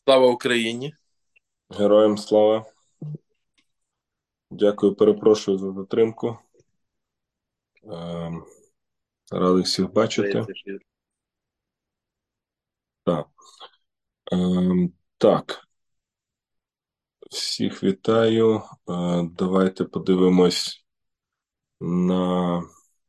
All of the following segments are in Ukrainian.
Слава Україні! Героям слава. Дякую, перепрошую за затримку. Ем, Радий всіх бачити. Так. Так, всіх вітаю. Давайте подивимось на,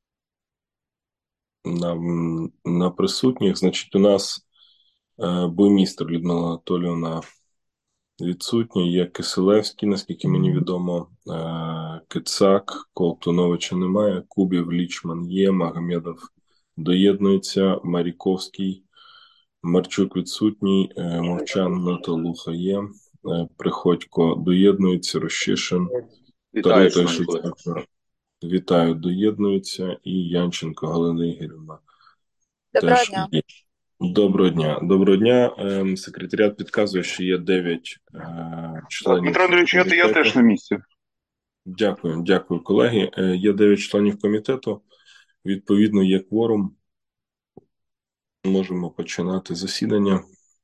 на, на присутніх. Значить, у нас буймістер Людмила Анатоліївна відсутня, є Киселевський, наскільки мені відомо, Кицак, Колтуновича немає, Кубів, Лічман є, Магомедов доєднується, Маріковський, Марчук відсутній, Мовчан, Наталуха є, Приходько доєднується, Рощишин, Вітаю, Тарута і шановні колеги. Шевченко, вітаю, доєднуються, і Янченко Галина Ігорівна Доброго теж дня. є. Доброго дня. Доброго дня. Секретаріат підказує, що є 9 членів Дмитро Андрійович, я комітету. теж на місці. Дякую, колеги. Є 9 членів комітету. Відповідно, є кворум. Можемо починати засідання.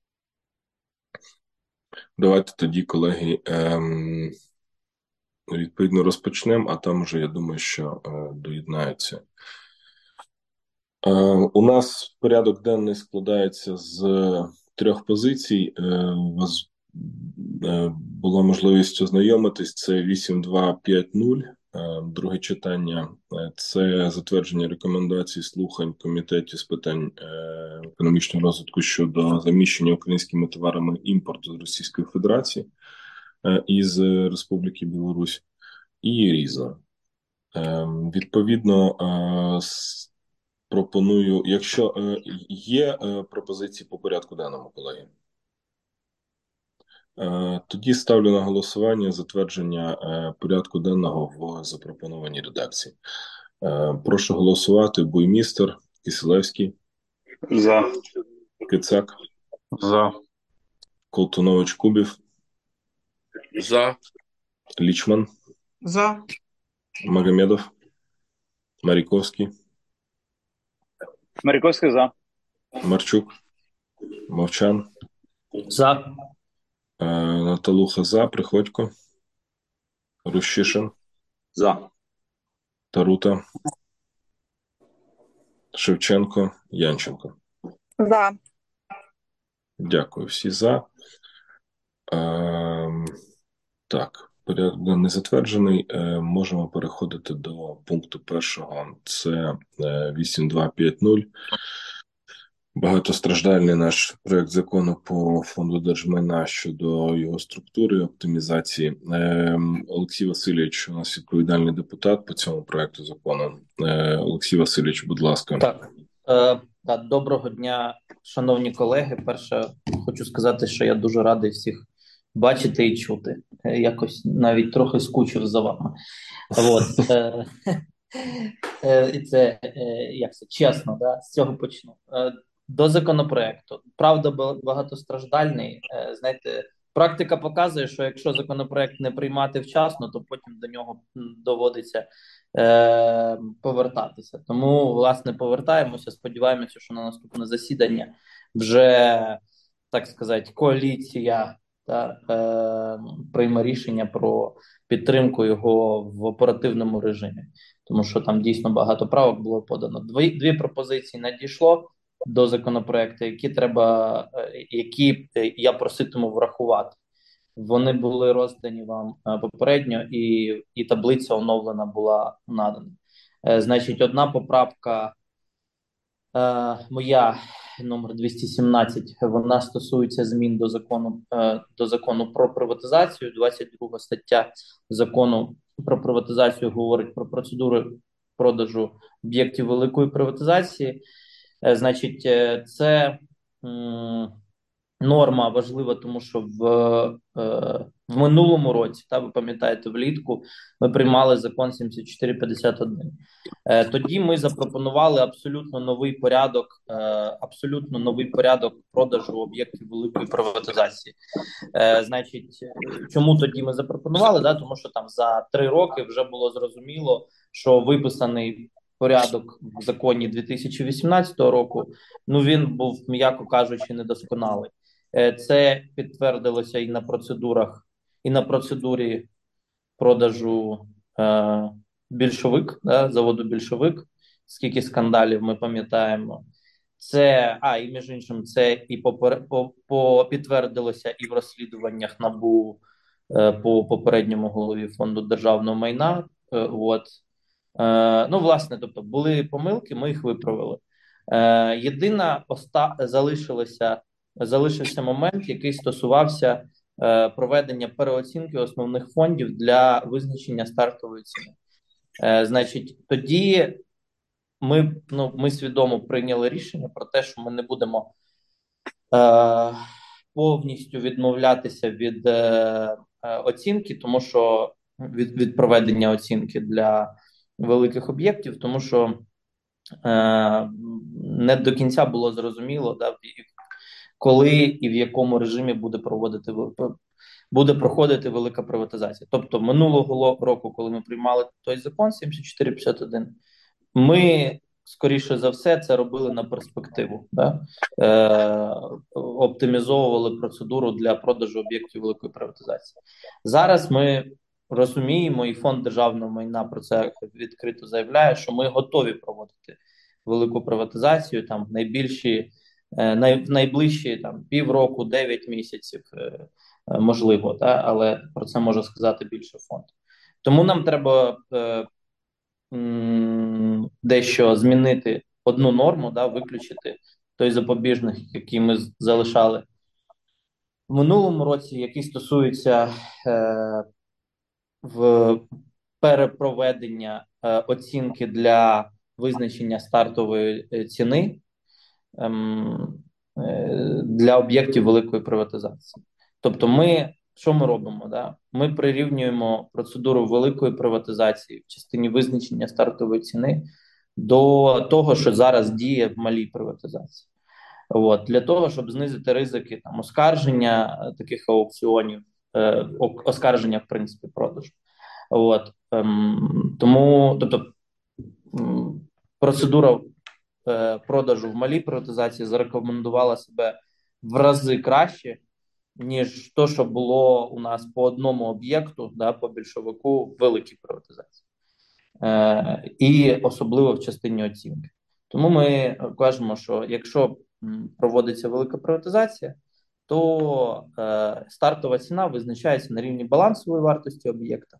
Давайте тоді, колеги, відповідно розпочнемо, а там вже, я думаю, що доєднаються. У нас порядок денний складається з 3 позицій. У вас була можливість ознайомитись. Це 8250, друге читання. Це затвердження рекомендацій слухань комітетів з питань економічного розвитку щодо заміщення українськими товарами імпорту з Російської Федерації із Республіки Білорусь і Різа. Відповідно, пропоную, якщо є пропозиції по порядку денному, колеги, тоді ставлю на голосування затвердження порядку денного в запропонованій редакції. Прошу голосувати. Буймістер, Киселевський, За. Кицак, За. Колтунович, Кубів, За. Лічман, За. Магомедов, Маріковський, Маріковський за. Марчук, Мовчан, За. Наталуха за, Приходько, Рущишин, За. Тарута, Шевченко, Янченко. За. Дякую, всі за. Так, порядок не затверджений. Можемо переходити до пункту першого. Це 8250. Багатостраждальний наш проект закону по фонду держмайна щодо його структури, оптимізації. Олексій Васильович, у нас відповідальний депутат по цьому проекту закону. Олексій Васильович, будь ласка. Так, доброго дня, шановні колеги. Перше, хочу сказати, що я дуже радий всіх бачити і чути. Якось навіть трохи скучив за вами. От. І це, як це, чесно, да? З цього почну. До законопроекту. Правда, багатостраждальний. Знаєте, практика показує, що якщо законопроект не приймати вчасно, то потім до нього доводиться повертатися. Тому, власне, повертаємося. Сподіваємося, що на наступне засідання вже, так сказати, коаліція прийме рішення про підтримку його в оперативному режимі. Тому що там дійсно багато правок було подано. Дві пропозиції надійшло до законопроекту, які я проситиму врахувати. Вони були роздані вам попередньо, і таблиця оновлена була надана. Значить, одна поправка моя, номер 217, вона стосується змін до закону про приватизацію. 22 стаття закону про приватизацію говорить про процедури продажу об'єктів великої приватизації. Значить, це норма важлива, тому що в минулому році, ви пам'ятаєте, влітку ми приймали закон 7451. Тоді ми запропонували абсолютно новий порядок продажу об'єктів великої приватизації. Значить, чому тоді ми запропонували? Тому що там за 3 роки вже було зрозуміло, що виписаний порядок в законі 2018 року, він був, м'яко кажучи, недосконалий. Це підтвердилося і на процедурах, і на процедурі продажу більшовик, да, заводу більшовик. Скільки скандалів ми пам'ятаємо. Це, і між іншим, це і підтвердилося і в розслідуваннях НАБУ по попередньому голові Фонду державного майна. Ну, власне, тобто були помилки, ми їх виправили. Єдина залишився момент, який стосувався проведення переоцінки основних фондів для визначення стартової ціни. Значить, тоді ми свідомо прийняли рішення про те, що ми не будемо повністю відмовлятися від оцінки, тому що від проведення оцінки для великих об'єктів, тому що не до кінця було зрозуміло, да, коли і в якому режимі буде проходити велика приватизація. Тобто минулого року, коли ми приймали той закон 7451, ми, скоріше за все, це робили на перспективу, да? Оптимізовували процедуру для продажу об'єктів великої приватизації. Зараз ми розуміємо, і Фонд державного майна про це відкрито заявляє, що ми готові проводити велику приватизацію там найближчі там півроку, 9 місяців, можливо, да? Але про це може сказати більше фонд. Тому нам треба дещо змінити одну норму, да, виключити той запобіжник, який ми залишали в минулому році, який стосується в перепроведення оцінки для визначення стартової ціни для об'єктів великої приватизації. Тобто що ми робимо? Да? Ми прирівнюємо процедуру великої приватизації в частині визначення стартової ціни до того, що зараз діє в малій приватизації. Для того, щоб знизити ризики там, оскарження таких аукціонів, оскарження, в принципі, продажу. Тому, тобто, процедура продажу в малій приватизації зарекомендувала себе в рази краще, ніж то, що було у нас по одному об'єкту, да, по більшовику в великій приватизації. І особливо в частині оцінки. Тому ми кажемо, що якщо проводиться велика приватизація, то стартова ціна визначається на рівні балансової вартості об'єкта.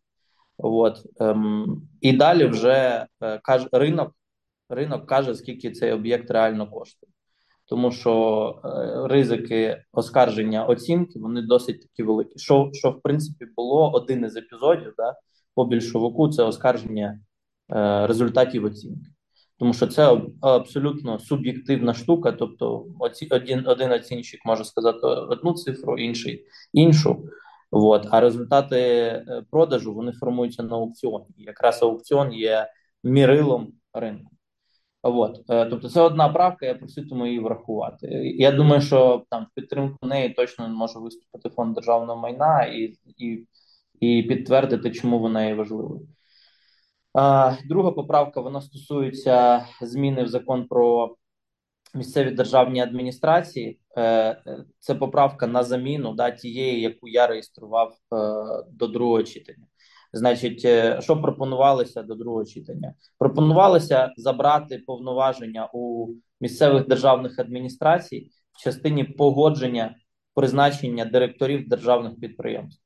І далі вже ринок каже, скільки цей об'єкт реально коштує. Тому що ризики оскарження оцінки, вони досить такі великі. Що в принципі, було один із епізодів, да, по більшовику, це оскарження результатів оцінки. Тому що це абсолютно суб'єктивна штука, тобто один оцінщик може сказати одну цифру, інший іншу. А результати продажу, вони формуються на аукціоні. І якраз аукціон є мірилом ринку. Тобто це одна правка, я проситиму її врахувати. Я думаю, що там в підтримку неї точно може виступити Фонд державного майна і підтвердити, чому вона є важливою. Друга поправка, вона стосується зміни в закон про місцеві державні адміністрації. Це поправка на заміну тієї, яку я реєстрував до другого читання. Значить, що пропонувалося до другого читання? Пропонувалося забрати повноваження у місцевих державних адміністрацій в частині погодження призначення директорів державних підприємств.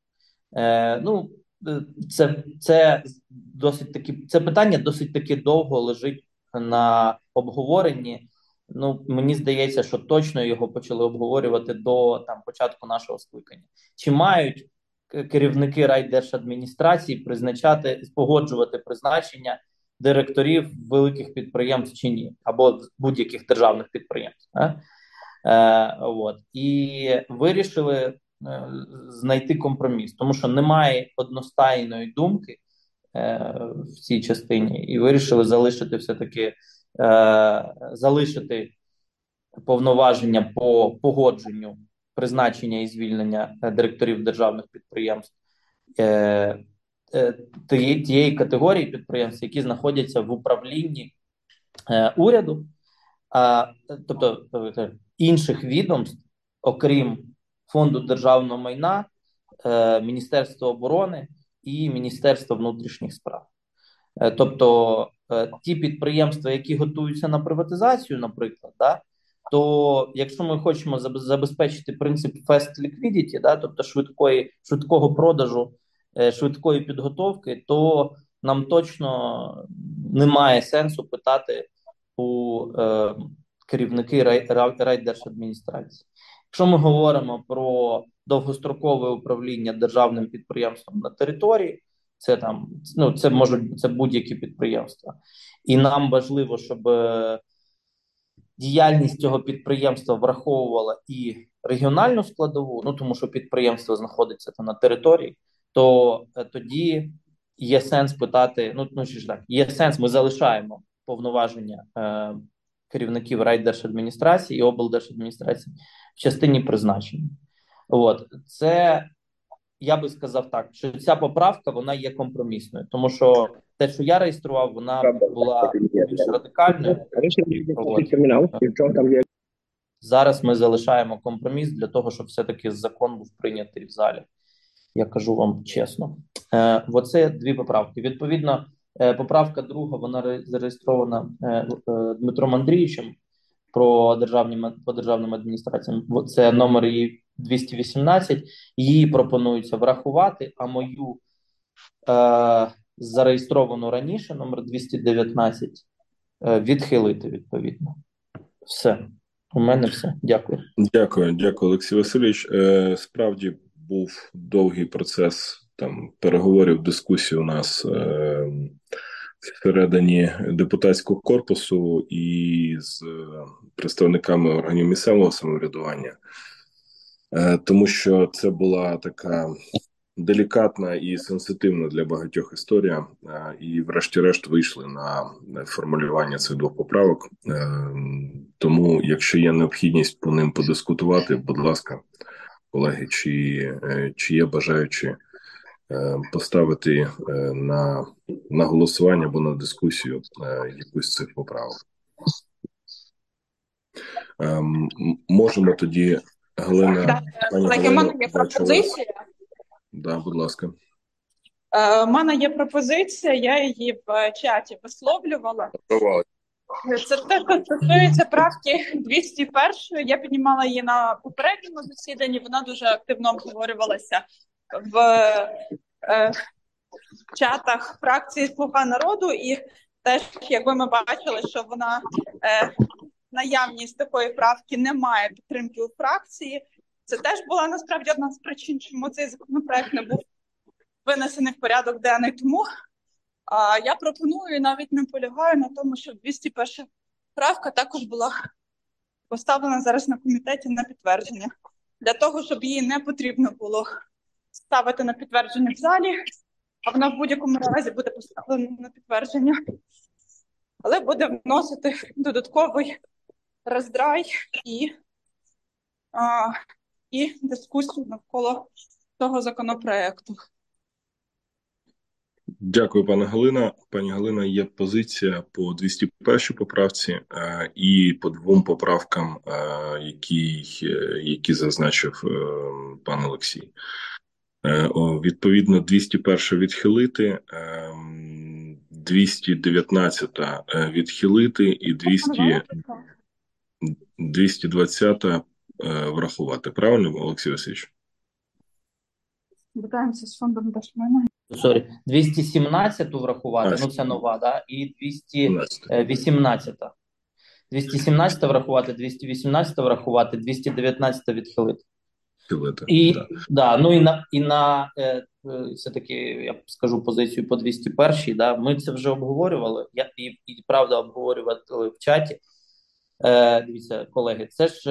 Це питання досить таки довго лежить на обговоренні. Мені здається, що точно його почали обговорювати до початку нашого скликання. Чи мають керівники райдержадміністрації погоджувати призначення директорів великих підприємств чи ні, або будь-яких державних підприємств? І вирішили знайти компроміс, тому що немає одностайної думки в цій частині, і вирішили залишити повноваження по погодженню призначення і звільнення директорів державних підприємств тієї категорії підприємств, які знаходяться в управлінні уряду, тобто інших відомств, окрім Фонду державного майна, Міністерства оборони і Міністерства внутрішніх справ. Тобто ті підприємства, які готуються на приватизацію, наприклад, да, то якщо ми хочемо забезпечити принцип fast liquidity, да, тобто швидкого продажу, швидкої підготовки, то нам точно немає сенсу питати у керівники райдержадміністрації. Якщо ми говоримо про довгострокове управління державним підприємством на території, це там, ну, це будь-які підприємства. І нам важливо, щоб діяльність цього підприємства враховувала і регіональну складову, ну тому що підприємство знаходиться там на території, то тоді є сенс питати, є сенс, ми залишаємо повноваження керівників райдержадміністрації і облдержадміністрації в частині призначення. От, це, я би сказав так, що ця поправка, вона є компромісною, тому що те, що я реєстрував, вона була більш радикальною. Зараз ми залишаємо компроміс для того, щоб все-таки закон був прийнятий в залі. Я кажу вам чесно. Оце дві поправки. Відповідно, поправка друга, вона зареєстрована Дмитром Андрійовичем по державним адміністраціям. Це номер її 218. Її пропонується врахувати, а мою зареєстровану раніше, номер 219, відхилити відповідно. Все. У мене все. Дякую. Дякую, Олексій Васильович. Справді був довгий процес там переговорів, дискусій у нас всередині депутатського корпусу і з представниками органів місцевого самоврядування, тому що це була така делікатна і сенситивна для багатьох історія, і врешті-решт вийшли на формулювання цих двох поправок. Тому, якщо є необхідність по ним подискутувати, будь ласка, колеги, чи є бажаючі поставити на голосування або на дискусію якусь з цих поправок. Можемо тоді, Галина... Колеги, в мене є пропозиція. Да, будь ласка. У мене є пропозиція, я її в чаті висловлювала. Це те, що стосується правки 201. Я піднімала її на попередньому засіданні, вона дуже активно обговорювалася в чатах фракції «Слуга народу», і теж, якби ми бачили, що вона наявність такої правки не має підтримки у фракції. Це теж була насправді одна з причин, чому цей законопроект не був винесений в порядок денний. Тому я пропоную і навіть наполягаю на тому, щоб 201 правка також була поставлена зараз на комітеті на підтвердження. Для того, щоб її не потрібно було ставити на підтвердження в залі, а вона в будь-якому разі буде поставлена на підтвердження. Але буде вносити додатковий роздрай і дискусію навколо того законопроекту. Дякую, пані Галина. Пані Галина, є позиція по 201 поправці і по двом поправкам, які зазначив пан Олексій. Відповідно, 201 відхилити, 219 відхилити і 220 врахувати. Правильно, Олексій Васильович? Вітаємося з фондом держмайна. 217-ту врахувати, це нова, да? І 218-та. 217-та врахувати, 218-та врахувати, 219-та відхилити. І, да. І на все-таки, я скажу позицію по 201-й, да? Ми це вже обговорювали, і правда обговорювали в чаті. Дивіться, колеги,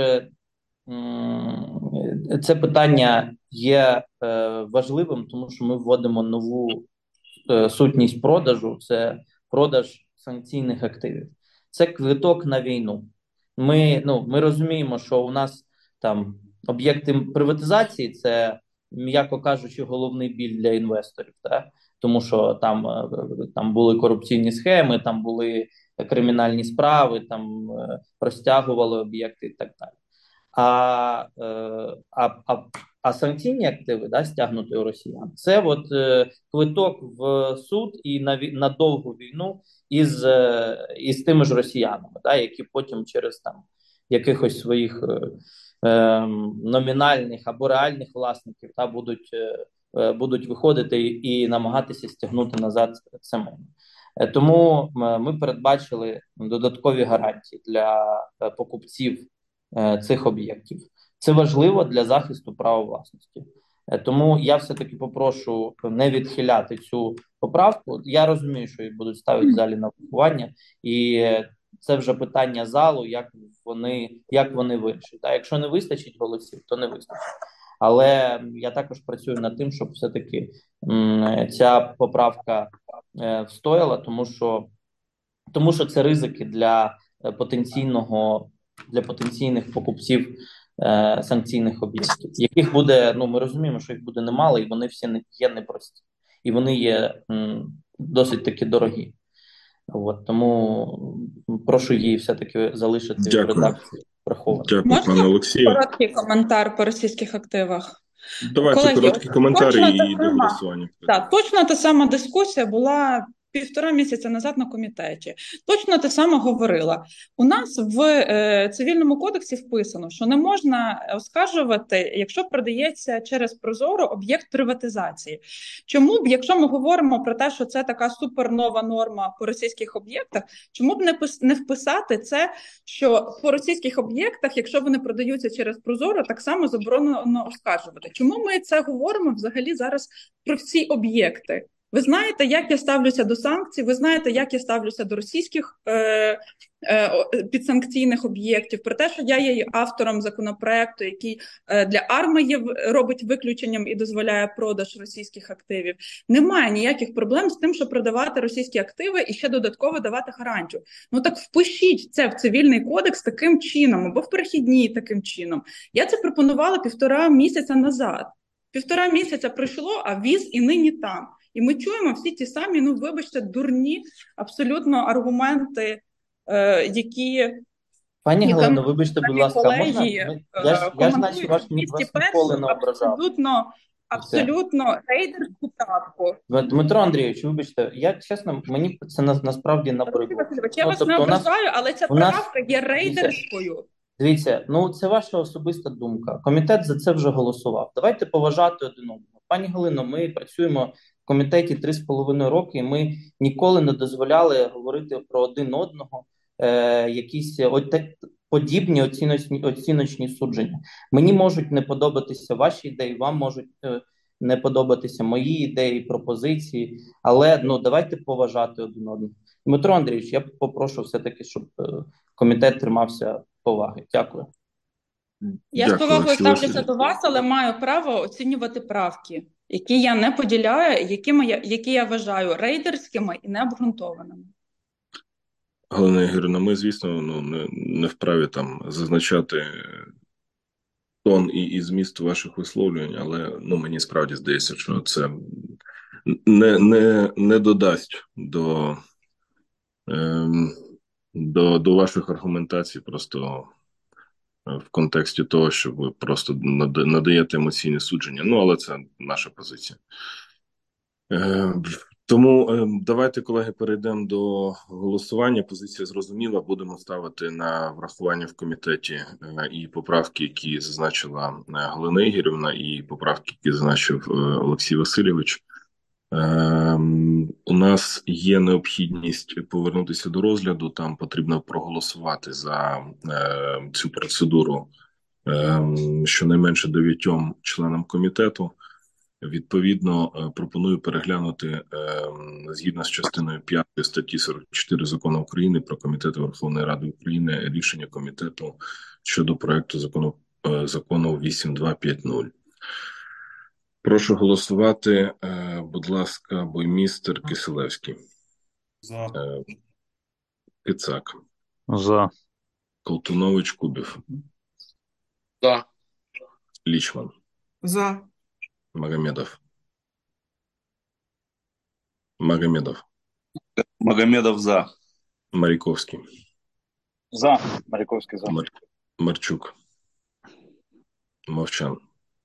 це питання є важливим, тому що ми вводимо нову сутність продажу, це продаж санкційних активів. Це квиток на війну. Ми розуміємо, що у нас там об'єкти приватизації – це, м'яко кажучи, головний біль для інвесторів, так? Тому що там були корупційні схеми, там були кримінальні справи, там розтягували об'єкти і так далі. А санкційні активи, да, стягнуті у росіян, це от квиток в суд і на довгу війну із тими ж росіянами, да, які потім через там якихось своїх номінальних або реальних власників та будуть виходити і намагатися стягнути назад це майно. Тому ми передбачили додаткові гарантії для покупців цих об'єктів. Це важливо для захисту права власності. Тому я все-таки попрошу не відхиляти цю поправку. Я розумію, що їх будуть ставити в залі на врахування, і це вже питання залу, як вони вирішать. А якщо не вистачить голосів, то не вистачить. Але я також працюю над тим, щоб все-таки ця поправка встояла, тому що це ризики для потенційних покупців санкційних об'єктів, яких буде, ми розуміємо, що їх буде немало, і вони всі є непрості, і вони є досить таки дорогі. Тому прошу її все-таки залишити в редакції врахованою. Дякую, пане Олексію. Короткий коментар по російських активах. Давайте Колеги, короткі коментарі точно і та до сама. голосування. Так, точно та сама дискусія була 1,5 місяця назад на комітеті. Точно те саме говорила. У нас в Цивільному кодексі вписано, що не можна оскаржувати, якщо продається через Прозоро об'єкт приватизації. Чому б, якщо ми говоримо про те, що це така супернова норма по російських об'єктах, чому б не вписати це, що по російських об'єктах, якщо вони продаються через Прозоро, так само заборонено оскаржувати? Чому ми це говоримо взагалі зараз про всі об'єкти? Ви знаєте, як я ставлюся до санкцій, ви знаєте, як я ставлюся до російських підсанкційних об'єктів, про те, що я є автором законопроекту, який для АРМА робить виключенням і дозволяє продаж російських активів. Немає ніяких проблем з тим, щоб продавати російські активи і ще додатково давати гарантію. Так впишіть це в Цивільний кодекс таким чином, або в перехідній таким чином. Я це пропонувала 1,5 місяця назад. 1,5 місяця пройшло, а віз і нині там. І ми чуємо всі ті самі, вибачте, дурні абсолютно аргументи, які... Пані Галино, вибачте, будь ласка, можна? Я ж наче вас ніколи не ображав. Абсолютно рейдерську правку. Дмитро Андрійович, вибачте, я чесно, мені це насправді набридло. Я вас не ображаю, але ця правка є рейдерською. Дивіться, це ваша особиста думка. Комітет за це вже голосував. Давайте поважати один одного. Пані Галино, ми працюємо в комітеті 3,5 роки, і ми ніколи не дозволяли говорити про один одного якісь подібні оціночні судження. Мені можуть не подобатися ваші ідеї, вам можуть не подобатися мої ідеї, пропозиції, але давайте поважати один одного. Дмитро Андрійович, я попрошу все-таки, щоб комітет тримався поваги. Дякую. Я з повагою ставлюся до вас, але маю право оцінювати правки, які я не поділяю, які я вважаю рейдерськими і необґрунтованими. Галина Ігорівна, ми, звісно, не вправі там зазначати тон і зміст ваших висловлювань, але мені справді здається, що це не додасть до ваших аргументацій просто в контексті того, що ви просто надаєте емоційне судження. Але це наша позиція. Тому давайте, колеги, перейдемо до голосування. Позиція зрозуміла. Будемо ставити на врахування в комітеті і поправки, які зазначила Галина Ігорівна, і поправки, які зазначив Олексій Васильович. У нас є необхідність повернутися до розгляду. Там потрібно проголосувати за цю процедуру щонайменше 9 членам комітету. Відповідно, пропоную переглянути згідно з частиною 5 статті 44 Закону України про комітети Верховної Ради України рішення комітету щодо проекту закону 8250. Прошу голосувати. Будь ласка, Буймістер, Кисилевський. За. Кицак. За. Колтунович, Кубів. За. Лічман. За. Магомедов. Магомедов. Магомедов за. Маріковський. За. Маріковський за. Марчук. Мовчан.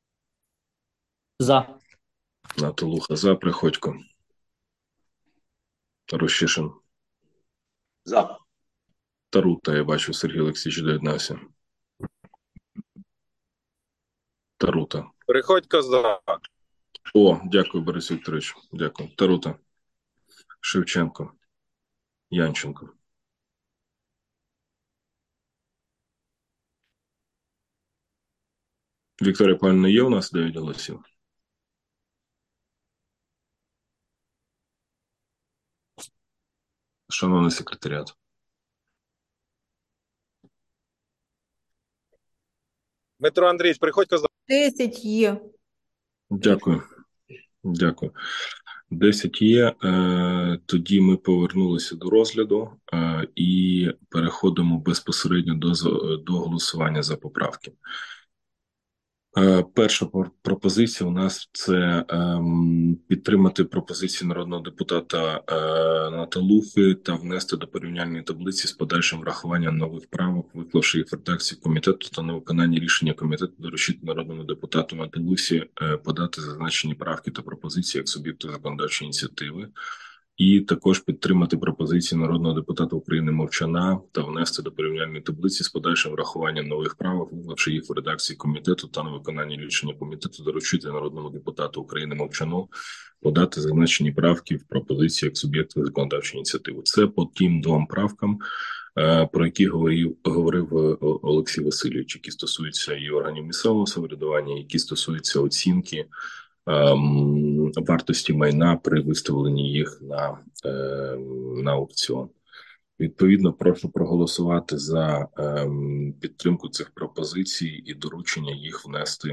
За. Наталуха за. Приходько. Рощишин. За. Тарута, я бачу, Сергій Олексійович доєднався. Тарута. Приходько за. О, дякую, Борис Вікторович. Дякую. Тарута. Шевченко. Янченко. Вікторія Павлівна, є у нас 9 голосів? Шановний секретаріат. Дмитро Андрійович, Приходько за. 10 є. Дякую. Дякую. 10 є. Тоді ми повернулися до розгляду і переходимо безпосередньо до голосування за поправки. Перша пропозиція у нас це підтримати пропозицію народного депутата Наталухи та внести до порівняльної таблиці з подальшим врахуванням нових правок, виклавши їх в редакції комітету та на виконання рішення комітету доручити народному депутату Наталусі подати зазначені правки та пропозиції як суб'єкту законодавчої ініціативи. І також підтримати пропозиції народного депутата України Мовчана та внести до порівняльної таблиці з подальшим врахуванням нових правок, виклавши їх в редакції комітету та на виконання рішення комітету доручити народному депутату України Мовчану подати зазначені правки в пропозиції як суб'єкту законодавчої ініціативи. Це по тим двом правкам, про які говорив Олексій Васильович, які стосуються і органів місцевого самоврядування, які стосуються оцінки вартості майна при виставленні їх на аукціон. Відповідно, прошу проголосувати за підтримку цих пропозицій і доручення їх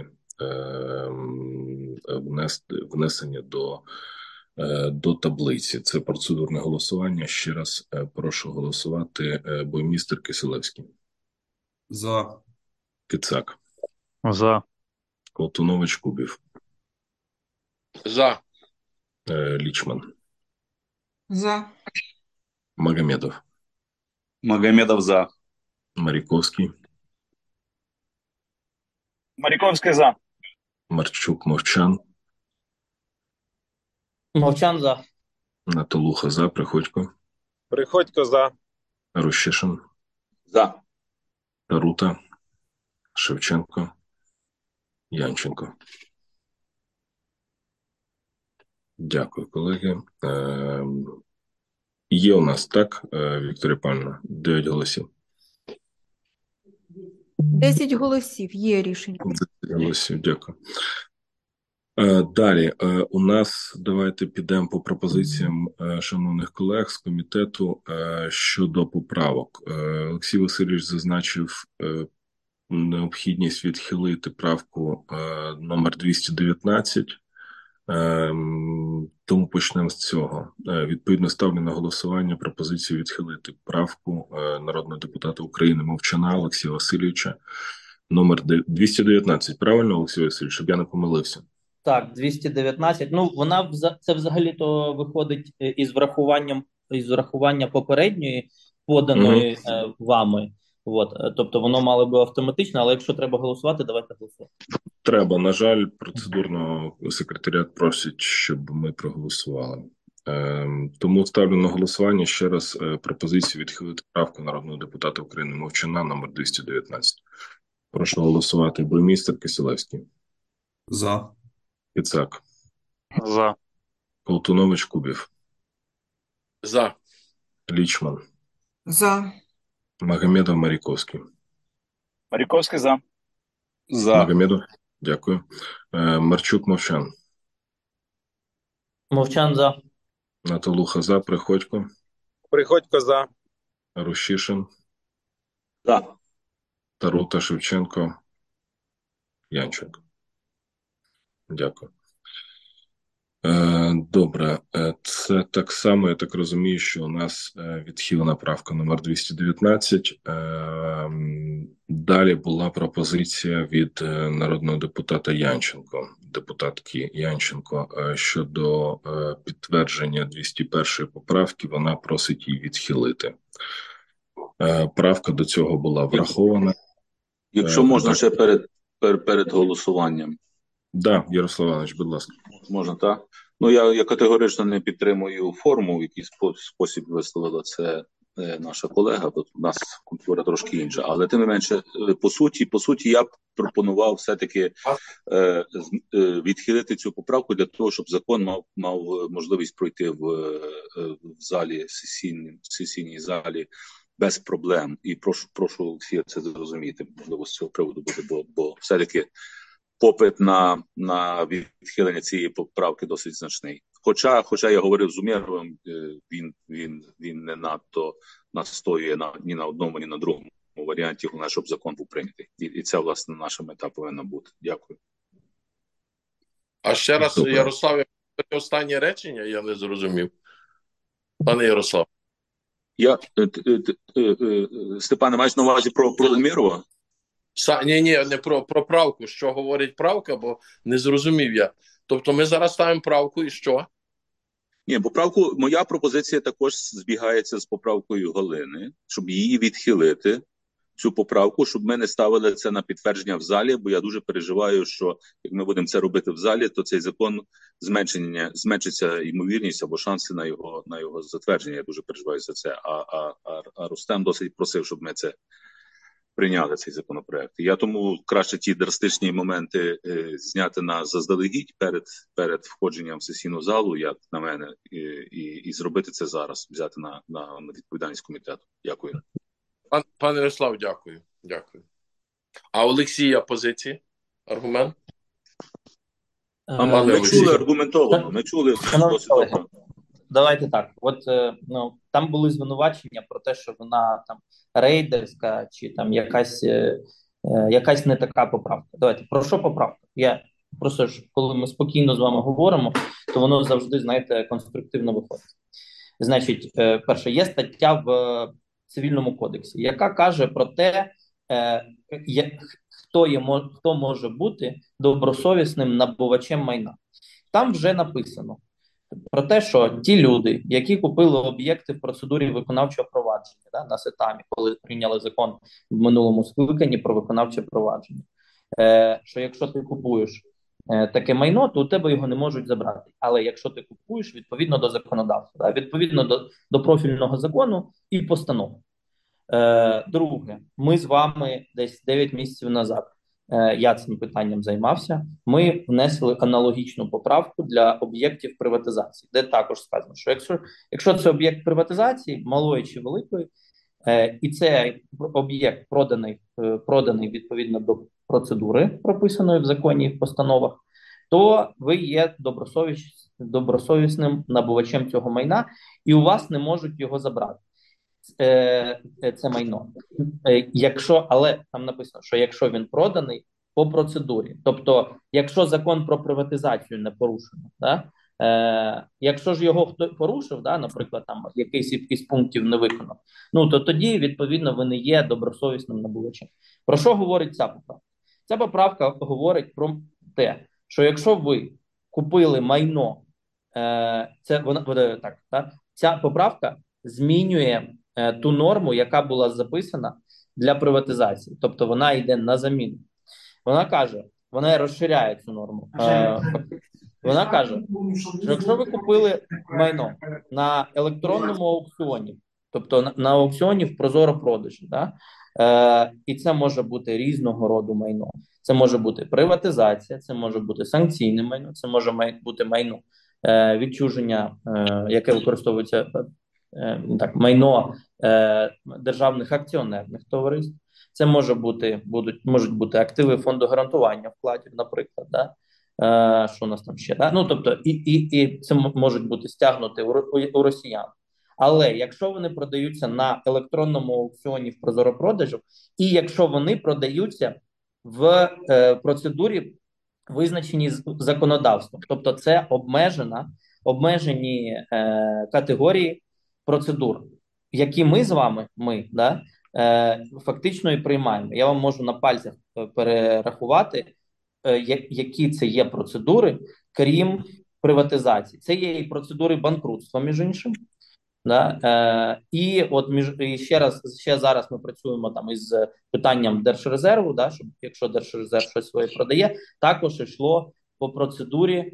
внесення до таблиці. Це процедурне голосування. Ще раз прошу голосувати. Боймістер Кисилевський. За. Кицак. За. Колтунович Кубів. За. Лічман. За. Магомедов. Магомедов за. Маріковський. Маріковський за. Марчук, Мовчан. Мовчан за. Наталуха за. Приходько. Приходько за. Рущишин. За. Тарута. Шевченко. Янченко. Дякую, колеги. Є у нас, так, Вікторія Павлівна, 9 голосів. 10 голосів є рішення. 10 голосів, дякую. Далі, у нас, давайте підемо по пропозиціям шановних колег з комітету щодо поправок. Олексій Васильович зазначив необхідність відхилити правку номер 219. Тому почнемо з цього. Відповідно, ставлю на голосування пропозицію відхилити правку народного депутата України Мовчана Олексія Васильовича номер 219. Правильно, Олексій Васильович, щоб я не помилився? Так, 219. Ну, це взагалі-то виходить із врахування попередньої поданої вами. Тобто воно мало би автоматично, але якщо треба голосувати, давайте голосувати. Треба. На жаль, процедурно секретаріат просить, щоб ми проголосували. Тому ставлю на голосування ще раз пропозицію відхилити правку народного депутата України Мовчана номер 219. Прошу голосувати. Боймістер Кисилевський. За. Кицак. За. Колтунович Кубів. За. Лічман. За. Магомедов Маріковський. Маріковський за. За. Магомедов. Дякую. Марчук Мовчан. Мовчан за. Наталуха за. Приходько. Приходько за. Рущишин. За. Тарута, Шевченко. Янченко. Дякую. Добре, це так само, я так розумію, що у нас відхилена правка номер 219. Далі була пропозиція від народного депутата Янченко, депутатки Янченко, щодо підтвердження 201 поправки, вона просить її відхилити. Правка до цього була врахована. Якщо можна ще перед голосуванням. Да, Ярослав Іванович, будь ласка. Можна, так? Ну, я категорично не підтримую форму, в який спосіб висловила це наша колега, бо у нас культура трошки інша. Але тим не менше, по суті, я б пропонував все-таки відхилити цю поправку для того, щоб закон мав можливість пройти в залі, сесійній залі без проблем. І прошу Олексія це зрозуміти, можливо, з цього приводу буде, бо все-таки попит на відхилення цієї поправки досить значний. Хоча я говорив з Умєровим, він не надто настоює ні на одному, ні на другому варіанті, головне, щоб закон був прийнятий. І це, власне, наша мета повинна бути. Дякую. А ще раз, Добре. Ярослав, останнє речення, я не зрозумів. Пане Ярослав. Степане, маєш на увазі про Умєрова? Ні, не про правку. Що говорить правка, бо не зрозумів я. Тобто ми зараз ставимо правку і що? Ні, моя пропозиція також збігається з поправкою Галини, щоб її відхилити, цю поправку, щоб ми не ставили це на підтвердження в залі, бо я дуже переживаю, що як ми будемо це робити в залі, то цей закон зменшиться ймовірність або шанси на його затвердження. Я дуже переживаю за це. А Рустем досить просив, щоб ми це прийняли, цей законопроект. Я тому краще ті драстичні моменти зняти заздалегідь перед входженням в сесійну залу, як на мене, і зробити це зараз, взяти на відповідальність комітету. Дякую. Пане Ярослав, дякую. А Олексія позиції? Аргумент? Ми чули аргументовано, ми чули досить добре. Давайте так. От там були звинувачення про те, що вона там рейдерська чи там якась не така поправка. Давайте про що поправка? Я просто ж, коли ми спокійно з вами говоримо, то воно завжди, знаєте, конструктивно виходить. Значить, перше, є стаття в Цивільному кодексі, яка каже про те, хто може бути добросовісним набувачем майна. Там вже написано про те, що ті люди, які купили об'єкти в процедурі виконавчого провадження, на СЕТАМі, коли прийняли закон в минулому скликанні про виконавче провадження, що якщо ти купуєш таке майно, то у тебе його не можуть забрати. Але якщо ти купуєш відповідно до законодавства, відповідно до профільного закону і постанов. Друге, ми з вами десь 9 місяців назад, я цим питанням займався, ми внесли аналогічну поправку для об'єктів приватизації, де також сказано, що якщо це об'єкт приватизації, малої чи великої, і цей об'єкт проданий відповідно до процедури, прописаної в законі і в постановах, то ви є добросовісним набувачем цього майна, і у вас не можуть його забрати. Це майно. Але там написано, що якщо він проданий по процедурі, тобто якщо закон про приватизацію не порушено, якщо ж його хтось порушив, наприклад, там якийсь із пунктів не виконав, то тоді відповідно ви не є добросовісним набувачем. Про що говорить ця поправка? Ця поправка говорить про те, що якщо ви купили майно, ця поправка змінює ту норму, яка була записана для приватизації. Тобто вона йде на заміну. Вона розширяє цю норму. Вона каже, що якщо ви купили майно на електронному аукціоні, тобто на аукціоні в прозоро-продажі, і це може бути різного роду майно. Це може бути приватизація, це може бути санкційне майно, це може бути майно відчуження, яке використовується майно державних акціонерних товариств. Це можуть бути активи фонду гарантування вкладів, наприклад, що у нас там ще, тобто і це можуть бути стягнуті у росіян. Але якщо вони продаються на електронному аукціоні в прозоропродажу, і якщо вони продаються в процедурі, визначені законодавством, тобто це обмежені категорії процедур, які ми з вами, фактично і приймаємо. Я вам можу на пальцях перерахувати, які це є процедури, крім приватизації. Це є і процедури банкрутства, між іншим. Да? І от і ще зараз ми працюємо там із питанням Держрезерву, да, щоб якщо Держрезерв щось своє продає, також йшло по процедурі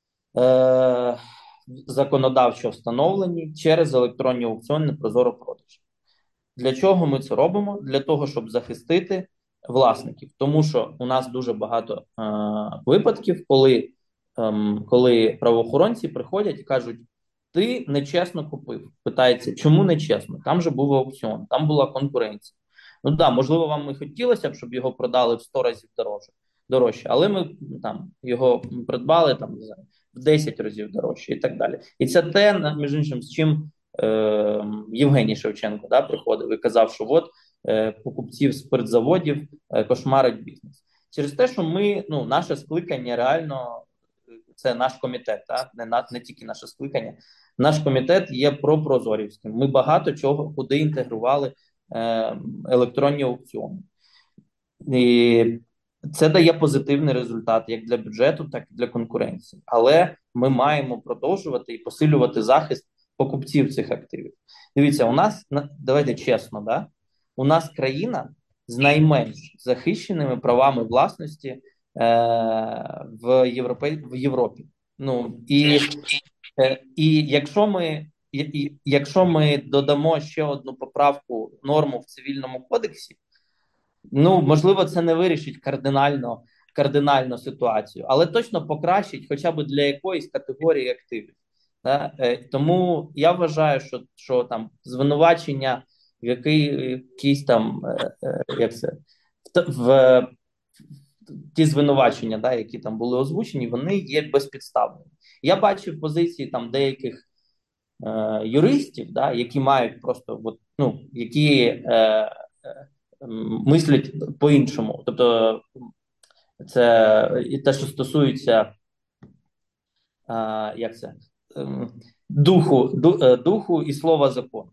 законодавчо встановлені через електронні аукціони прозоро продаж. Для чого ми це робимо? Для того, щоб захистити власників. Тому що у нас дуже багато випадків, коли правоохоронці приходять і кажуть, ти нечесно купив. Питається, чому нечесно? Там же був аукціон, там була конкуренція. Ну да, можливо, вам і хотілося б, щоб його продали в 100 разів дорожче, але ми там його придбали там, не знаю, в 10 разів дорожче і так далі. І це те, між іншим, з чим Євгеній Шевченко приходив і казав, що от покупців спиртзаводів кошмарить бізнес. Через те, що ми, наше скликання реально, це наш комітет, не тільки наше скликання, наш комітет є пропрозорівським. Ми багато чого куди інтегрували електронні аукціони. І це дає позитивний результат як для бюджету, так і для конкуренції. Але ми маємо продовжувати і посилювати захист покупців цих активів. Дивіться, у нас, давайте чесно, у нас країна з найменш захищеними правами власності в Європі. І якщо ми додамо ще одну поправку, норму в Цивільному кодексі, можливо, це не вирішить кардинально ситуацію, але точно покращить хоча б для якоїсь категорії активів. Тому я вважаю, що там звинувачення в якісь там ті звинувачення, які там були озвучені, вони є безпідставними. Я бачив позиції там деяких юристів, які мають просто які мислять по-іншому. Тобто це і те, що стосується духу і слова закону.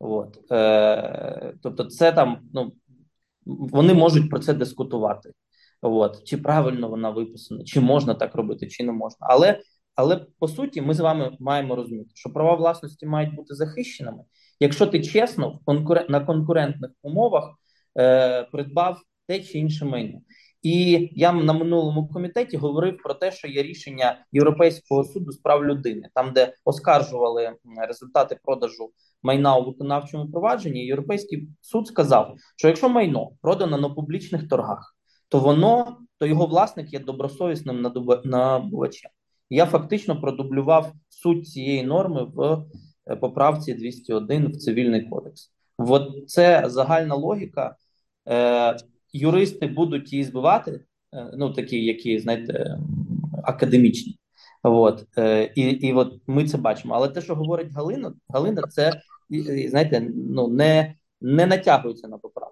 Тобто це там, вони можуть про це дискутувати. Чи правильно вона виписана, чи можна так робити, чи не можна. Але по суті, ми з вами маємо розуміти, що права власності мають бути захищеними, якщо ти чесно на конкурентних умовах придбав те чи інше майно. І я на минулому комітеті говорив про те, що є рішення Європейського суду з прав людини, там, де оскаржували результати продажу майна у виконавчому провадженні, Європейський суд сказав, що якщо майно продано на публічних торгах, то його власник є добросовісним набувачем. Я фактично продублював суть цієї норми в поправці 201 в Цивільний кодекс. Це загальна логіка. Юристи будуть її збивати, такі, які, знаєте, академічні. І ми це бачимо. Але те, що говорить Галина, це, знаєте, не натягується на поправку.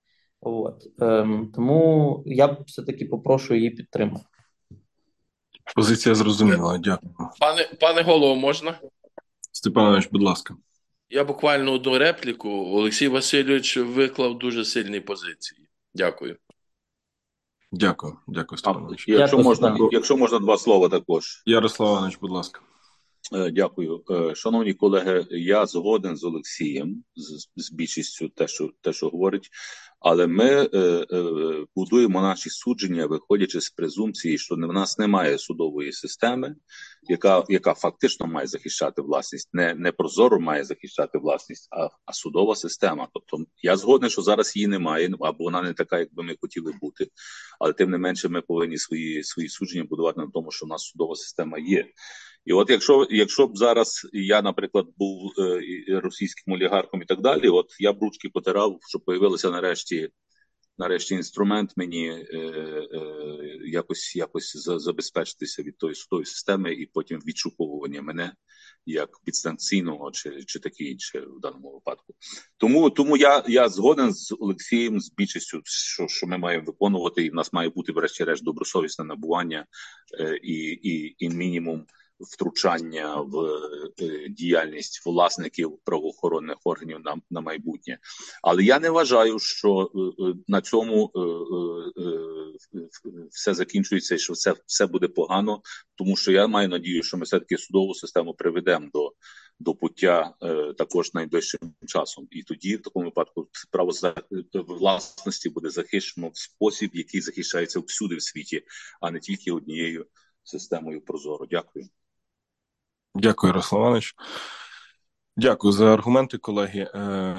Тому я б все-таки попрошу її підтримати. Позиція зрозуміла, дякую. Пане голово, можна? Степанович, будь ласка. Я буквально одну репліку. Олексій Васильович виклав дуже сильні позиції. Дякую. Дякую, Степанович. Якщо можна 2 слова також. Ярослав Іванович, будь ласка. Дякую. Шановні колеги, я згоден з Олексієм, з більшістю те, що говорить, але ми будуємо наші судження, виходячи з презумпції, що в нас немає судової системи, яка фактично має захищати власність, не прозоро має захищати власність, а судова система. Тобто я згоден, що зараз її немає, або вона не така, як би ми хотіли бути, але тим не менше ми повинні свої судження будувати на тому, що в нас судова система є. І от якщо б зараз я, наприклад, був російським олігархом і так далі, от я б ручки потирав, щоб появилося нарешті інструмент мені якось забезпечитися від тої судової системи і потім відшуковування мене як підстанційного чи таке інше в даному випадку. Тому я згоден з Олексієм, з більшістю, що ми маємо виконувати, і в нас має бути, врешті-решт, добросовісне набування і мінімум втручання в діяльність власників правоохоронних органів на майбутнє. Але я не вважаю, що на цьому все закінчується і що все буде погано, тому що я маю надію, що ми все-таки судову систему приведемо до пуття також найближчим часом. І тоді, в такому випадку, право власності буде захищено в спосіб, який захищається всюди в світі, а не тільки однією системою Прозоро. Дякую. Дякую, Ярослав Іванович. Дякую за аргументи, колеги.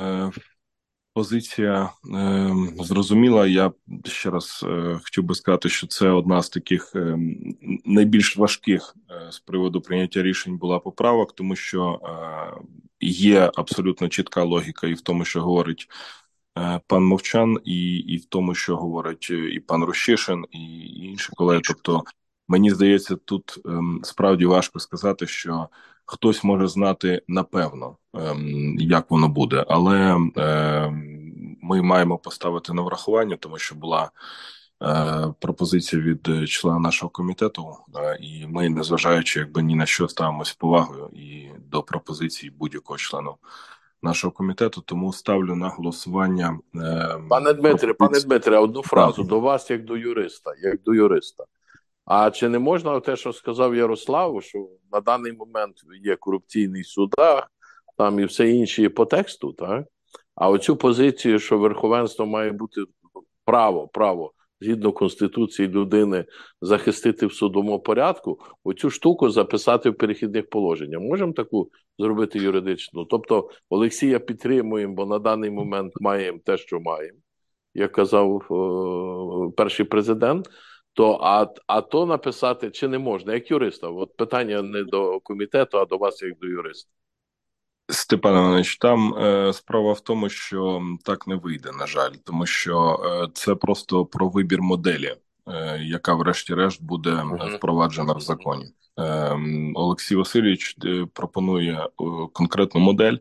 Позиція зрозуміла. Я ще раз хотів би сказати, що це одна з таких найбільш важких з приводу прийняття рішень була поправок, тому що є абсолютно чітка логіка і в тому, що говорить пан Мовчан, і в тому, що говорить і пан Рущишин, і інші колеги. Тобто, мені здається, тут справді важко сказати, що хтось може знати напевно, як воно буде, але ми маємо поставити на врахування, тому що була пропозиція від члена нашого комітету, і ми, незважаючи якби ні на що, ставимося повагою і до пропозицій будь-якого члена нашого комітету, тому ставлю на голосування. Пане Дмитре, одну фразу до вас, як до юриста. А чи не можна те, що сказав Ярослав, що на даний момент є корупційний судах, там і все інше по тексту, так? А оцю позицію, що верховенство має бути право згідно Конституції людини захистити в судовому порядку, оцю штуку записати в перехідних положеннях. Можемо таку зробити юридично? Тобто Олексія підтримуємо, бо на даний момент маємо те, що маємо, як казав перший президент, а то написати чи не можна, як юриста? От питання не до комітету, а до вас, як до юриста. Степан Іванович, там справа в тому, що так не вийде, на жаль, тому що це просто про вибір моделі, яка врешті-решт буде впроваджена в законі. Олексій Васильович пропонує конкретну модель.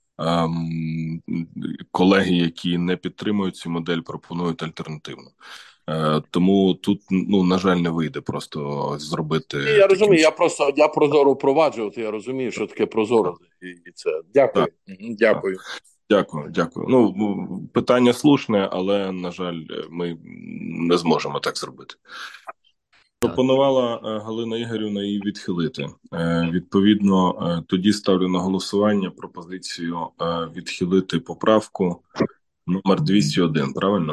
Колеги, які не підтримують цю модель, пропонують альтернативну. Тому тут, на жаль, не вийде просто зробити. Я розумію, я Прозоро впроваджував, я розумію, що таке Прозоро. І це. Дякую. Дякую. Дякую. Питання слушне, але, на жаль, ми не зможемо так зробити. Пропонувала Галина Ігорівна її відхилити. Відповідно, тоді ставлю на голосування пропозицію відхилити поправку номер 201, правильно?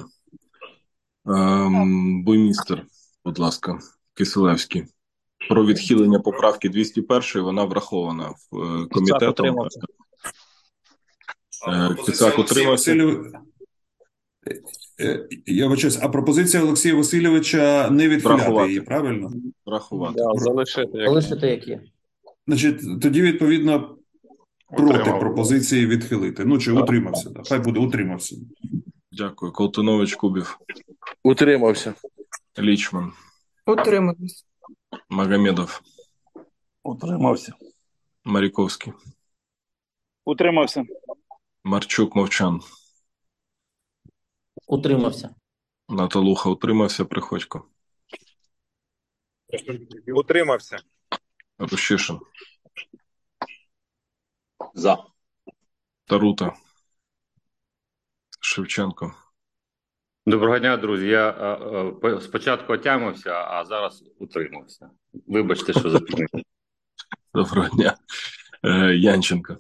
Буймістер, будь ласка, Кисилевський. Про відхилення поправки 201, вона врахована в комітетом. Кицак утримався. Я вибачаюсь, а пропозиція Олексія Васильовича не відхиляти її, правильно? Врахувати. Залишити як є. Значить, тоді, відповідно, проти пропозиції відхилити. Чи утримався. Хай буде утримався. Дякую. Колтунович, Кубів. Утримався. Лічман. Утримуюсь. Магомедов. Утримався. Маріковський. Утримався. Марчук, Мовчан. Утримався. Наталуха утримався. Приходько. Утримався. Рущишин. За. Тарута. Шевченко. Доброго дня, друзі. Я спочатку отямився, а зараз утримався. Вибачте, що запізнився. Доброго дня. Янченко.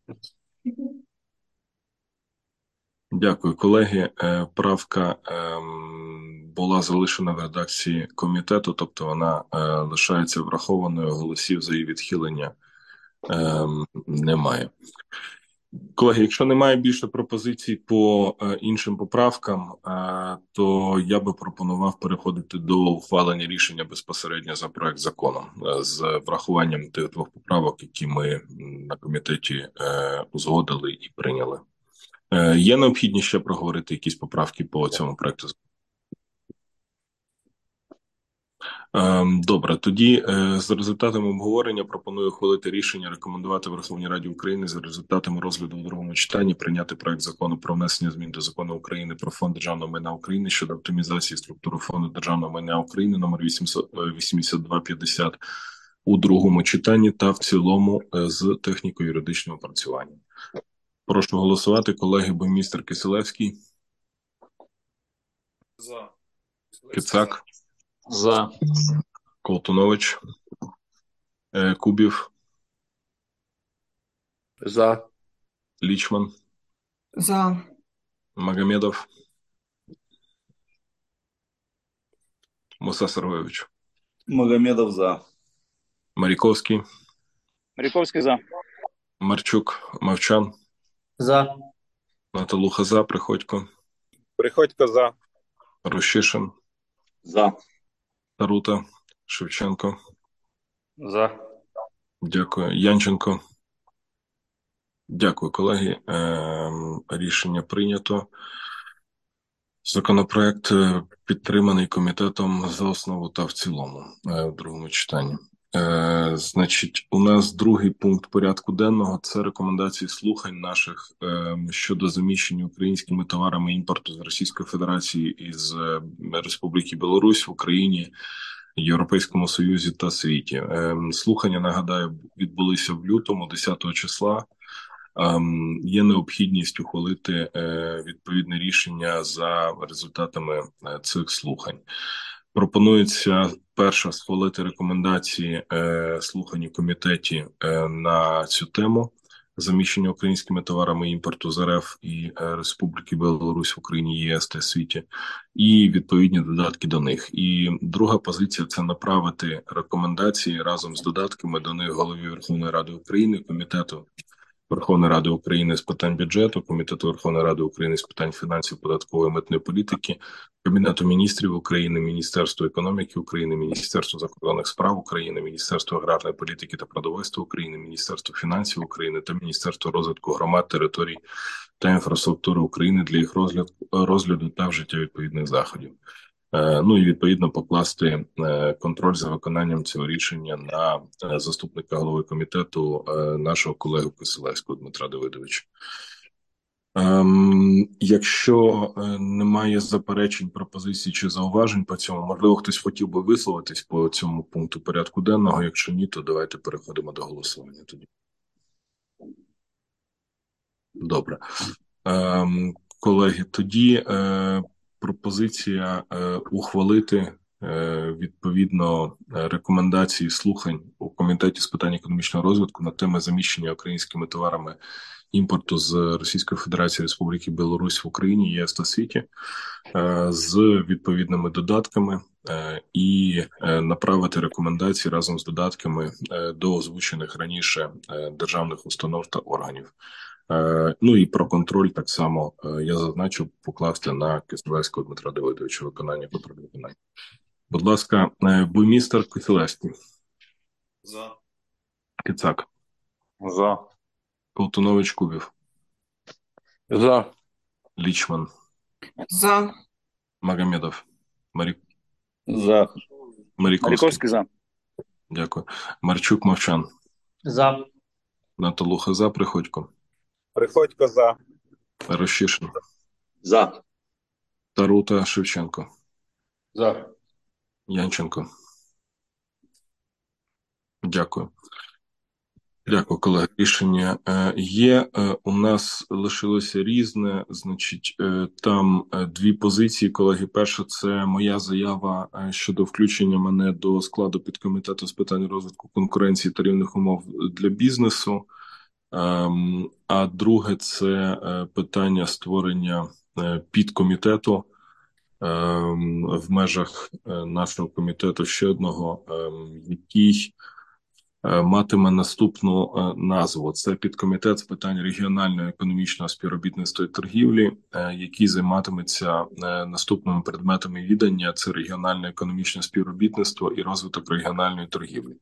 Дякую, колеги. Правка була залишена в редакції комітету, тобто вона лишається врахованою, голосів за її відхилення немає. Колеги, якщо немає більше пропозицій по іншим поправкам, то я би пропонував переходити до ухвалення рішення безпосередньо за проект закону з врахуванням тих двох поправок, які ми на комітеті узгодили і прийняли. Є необхідність ще проговорити якісь поправки по цьому проекту? Добре, тоді за результатами обговорення пропоную ухвалити рішення рекомендувати Верховній Раді України за результатами розгляду у другому читанні прийняти проект закону про внесення змін до Закону України про Фонд державного майна України щодо оптимізації структури Фонду державного майна України номер 8250 у другому читанні та в цілому з техніко-юридичним опрацюванням. Прошу голосувати, колеги. Буймістер, Кисилевський. За. Кицак. За. Колтунович. Кубів. За. Лічман, За. Магомедов, Муса Сергійович, Магомедов за. Маріковський, Маріковський за. Марчук, Мовчан, За. Наталуха за, Приходько, Приходько за. Рущишин, За. Тарута, Шевченко. За. Дякую. Янченко. Дякую, колеги. Рішення прийнято. Законопроект підтриманий комітетом за основу та в цілому в другому читанні. Значить, у нас другий пункт порядку денного – це рекомендації слухань наших щодо заміщення українськими товарами імпорту з Російської Федерації із Республіки Білорусь в Україні, Європейському Союзі та світі. Слухання, нагадаю, відбулися в лютому, 10 числа. Є необхідність ухвалити відповідне рішення за результатами цих слухань. Пропонується перше схвалити рекомендації слухань у комітеті на цю тему заміщення українськими товарами імпорту з РФ і Республіки Білорусь в Україні, ЄС та світі, і відповідні додатки до них. І друга позиція – це направити рекомендації разом з додатками до них Голові Верховної Ради України, Комітету Верховної Ради України з питань бюджету, Комітету Верховної Ради України з питань фінансів, податкової і митної політики, Кабінету міністрів України, Міністерству економіки України, Міністерству закордонних справ України, Міністерству аграрної політики та продовольства України, Міністерству фінансів України та Міністерству розвитку громад, територій та інфраструктури України для їх розгляду та вжиття відповідних заходів. Ну і відповідно покласти контроль за виконанням цього рішення на заступника голови комітету, нашого колегу Кисилевського Дмитра Давидовича. Якщо немає заперечень, пропозицій чи зауважень по цьому, можливо, хтось хотів би висловитись по цьому пункту порядку денного. Якщо ні, то давайте переходимо до голосування тоді. Добре. Колеги, тоді пропозиція ухвалити відповідно рекомендації слухань у Комітеті з питань економічного розвитку на тему заміщення українськими товарами імпорту з Російської Федерації, Республіки Білорусь в Україні, ЄС та світі з відповідними додатками і направити рекомендації разом з додатками до озвучених раніше державних установ та органів. Ну і про контроль так само я зазначив покласти на Кисилевського Дмитра Давидовича виконання контролю виконання. Будь ласка, буймістер Кисилевський. За. Кицак. За. Колтунович Кубів. За. Лічман. За. Магомедов. За. Маріковський. за. Дякую. Марчук, Мовчан. За. Наталуха за, Приходько. Приходько за. Рощишин. За. Тарута, Шевченко. За. Янченко. Дякую. Дякую, колеги. Рішення є. У нас лишилося різне. Значить, там дві позиції, колеги. Перша – це моя заява щодо включення мене до складу підкомітету з питань розвитку конкуренції та рівних умов для бізнесу. А друге – це питання створення підкомітету в межах нашого комітету ще одного, який матиме наступну назву. Це підкомітет з питань регіонального економічного співробітництва і торгівлі, який займатиметься наступними предметами відання. Це регіональне економічне співробітництво і розвиток регіональної торгівлі.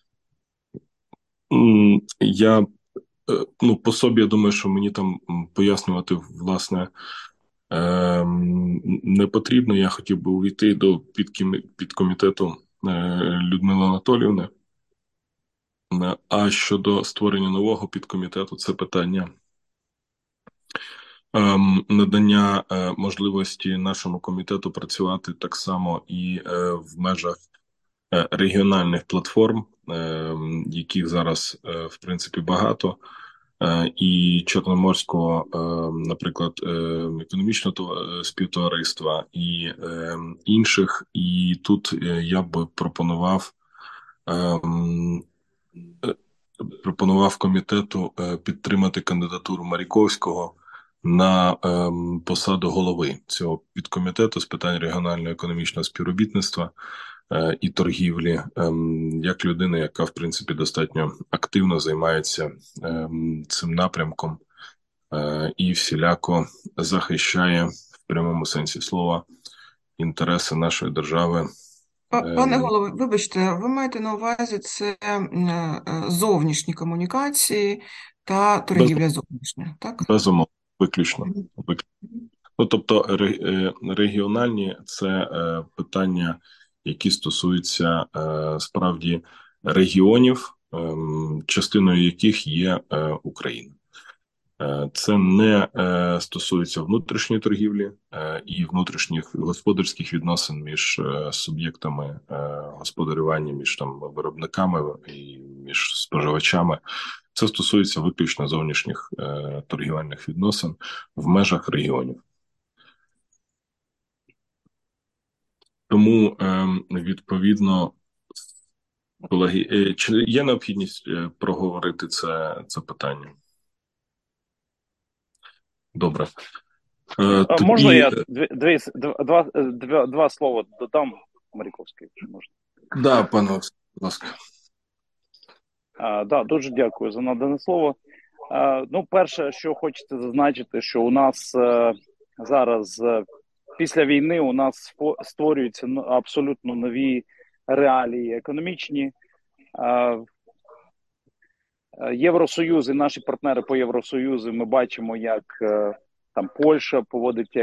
Я по собі, я думаю, що мені там пояснювати, власне, не потрібно. Я хотів би увійти до підкомітету Людмили Анатоліївни. А щодо створення нового підкомітету, це питання надання можливості нашому комітету працювати так само і в межах регіональних платформ, яких зараз, в принципі, багато, і Чорноморського, наприклад, економічного співтовариства і інших. І тут я б пропонував запропонував комітету підтримати кандидатуру Маріковського на посаду голови цього підкомітету з питань регіонального економічного співробітництва і торгівлі, як людина, яка, в принципі, достатньо активно займається цим напрямком і всіляко захищає в прямому сенсі слова інтереси нашої держави. Пане голово, вибачте, ви маєте на увазі це зовнішні комунікації та торгівля зовнішня, так? Безумовно, виключно. Ну, тобто регіональні – це питання, які стосуються справді регіонів, частиною яких є Україна. Це не стосується внутрішньої торгівлі і внутрішніх господарських відносин між суб'єктами господарювання, між там виробниками і між споживачами. Це стосується виключно зовнішніх торгівельних відносин в межах регіонів. Тому, відповідно, колеги, чи є необхідність проговорити це питання? Добре. Можна я два слова додам, Маріковський, якщо можна? Да, пане Олександр, будь ласка. Да, дуже дякую за надане слово. Ну, перше, що хочеться зазначити, що у нас зараз після війни у нас створюються абсолютно нові реалії економічні. Євросоюз і наші партнери по Євросоюзу, ми бачимо, як там Польща поводить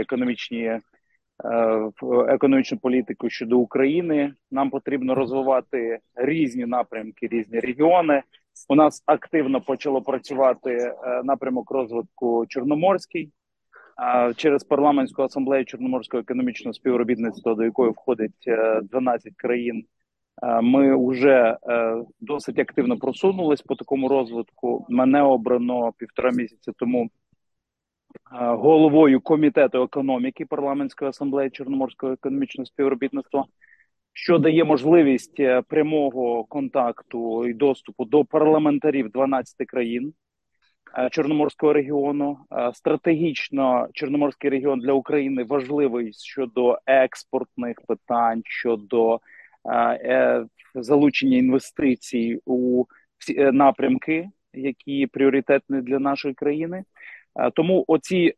економічну політику щодо України. Нам потрібно розвивати різні напрямки, різні регіони. У нас активно почало працювати напрямок розвитку Чорноморський через парламентську асамблею Чорноморського економічного співробітництва, до якої входить 12 країн. Ми вже досить активно просунулись по такому розвитку. Мене обрано 1,5 місяця тому головою комітету економіки парламентської асамблеї Чорноморського економічного співробітництва, що дає можливість прямого контакту і доступу до парламентарів 12 країн Чорноморського регіону. Стратегічно Чорноморський регіон для України важливий щодо експортних питань, щодо залучення інвестицій у напрямки, які пріоритетні для нашої країни. Тому оці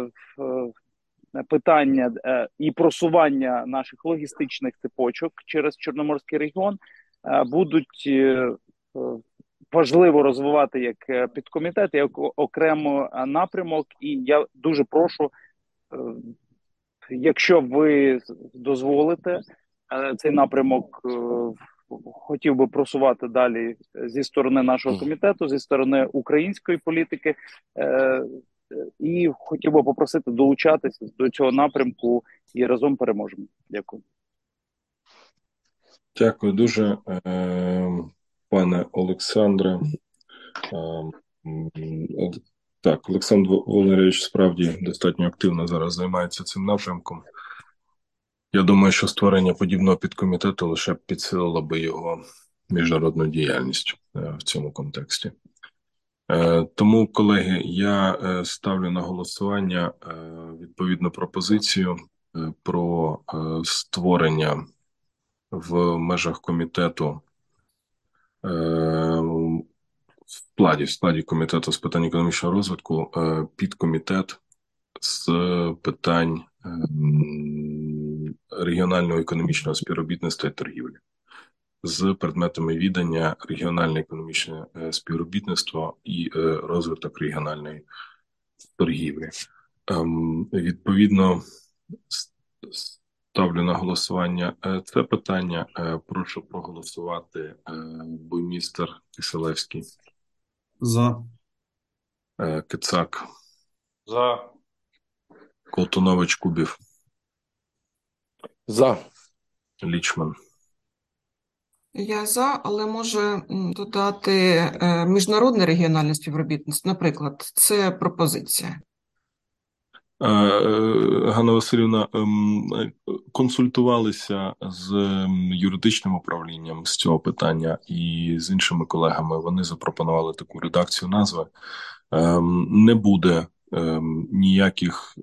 питання і просування наших логістичних цепочок через Чорноморський регіон будуть важливо розвивати як підкомітет, як окремо напрямок. І я дуже прошу, якщо ви дозволите, цей напрямок хотів би просувати далі зі сторони нашого комітету, зі сторони української політики, і хотів би попросити долучатися до цього напрямку і разом переможемо. Дякую. Дякую дуже, пане Олександре. Так, Олександр Валерійович справді достатньо активно зараз займається цим напрямком. Я думаю, що створення подібного підкомітету лише підсилило би його міжнародну діяльність в цьому контексті. Тому, колеги, я ставлю на голосування відповідну пропозицію про створення в межах комітету, в складі комітету з питань економічного розвитку підкомітет з питань регіонального економічного співробітництва і торгівлі з предметами відання регіональне економічне співробітництво і розвиток регіональної торгівлі. Відповідно, ставлю на голосування це питання. Прошу проголосувати. Буймістер, Киселевський. За. Кицак. За. Колтунович, Кубів. За. Лічман. Я за, але може додати міжнародне регіональне співробітництво, наприклад, це пропозиція. Ганна Василівна, консультувалися з юридичним управлінням з цього питання і з іншими колегами. Вони запропонували таку редакцію назви. Не буде ніяких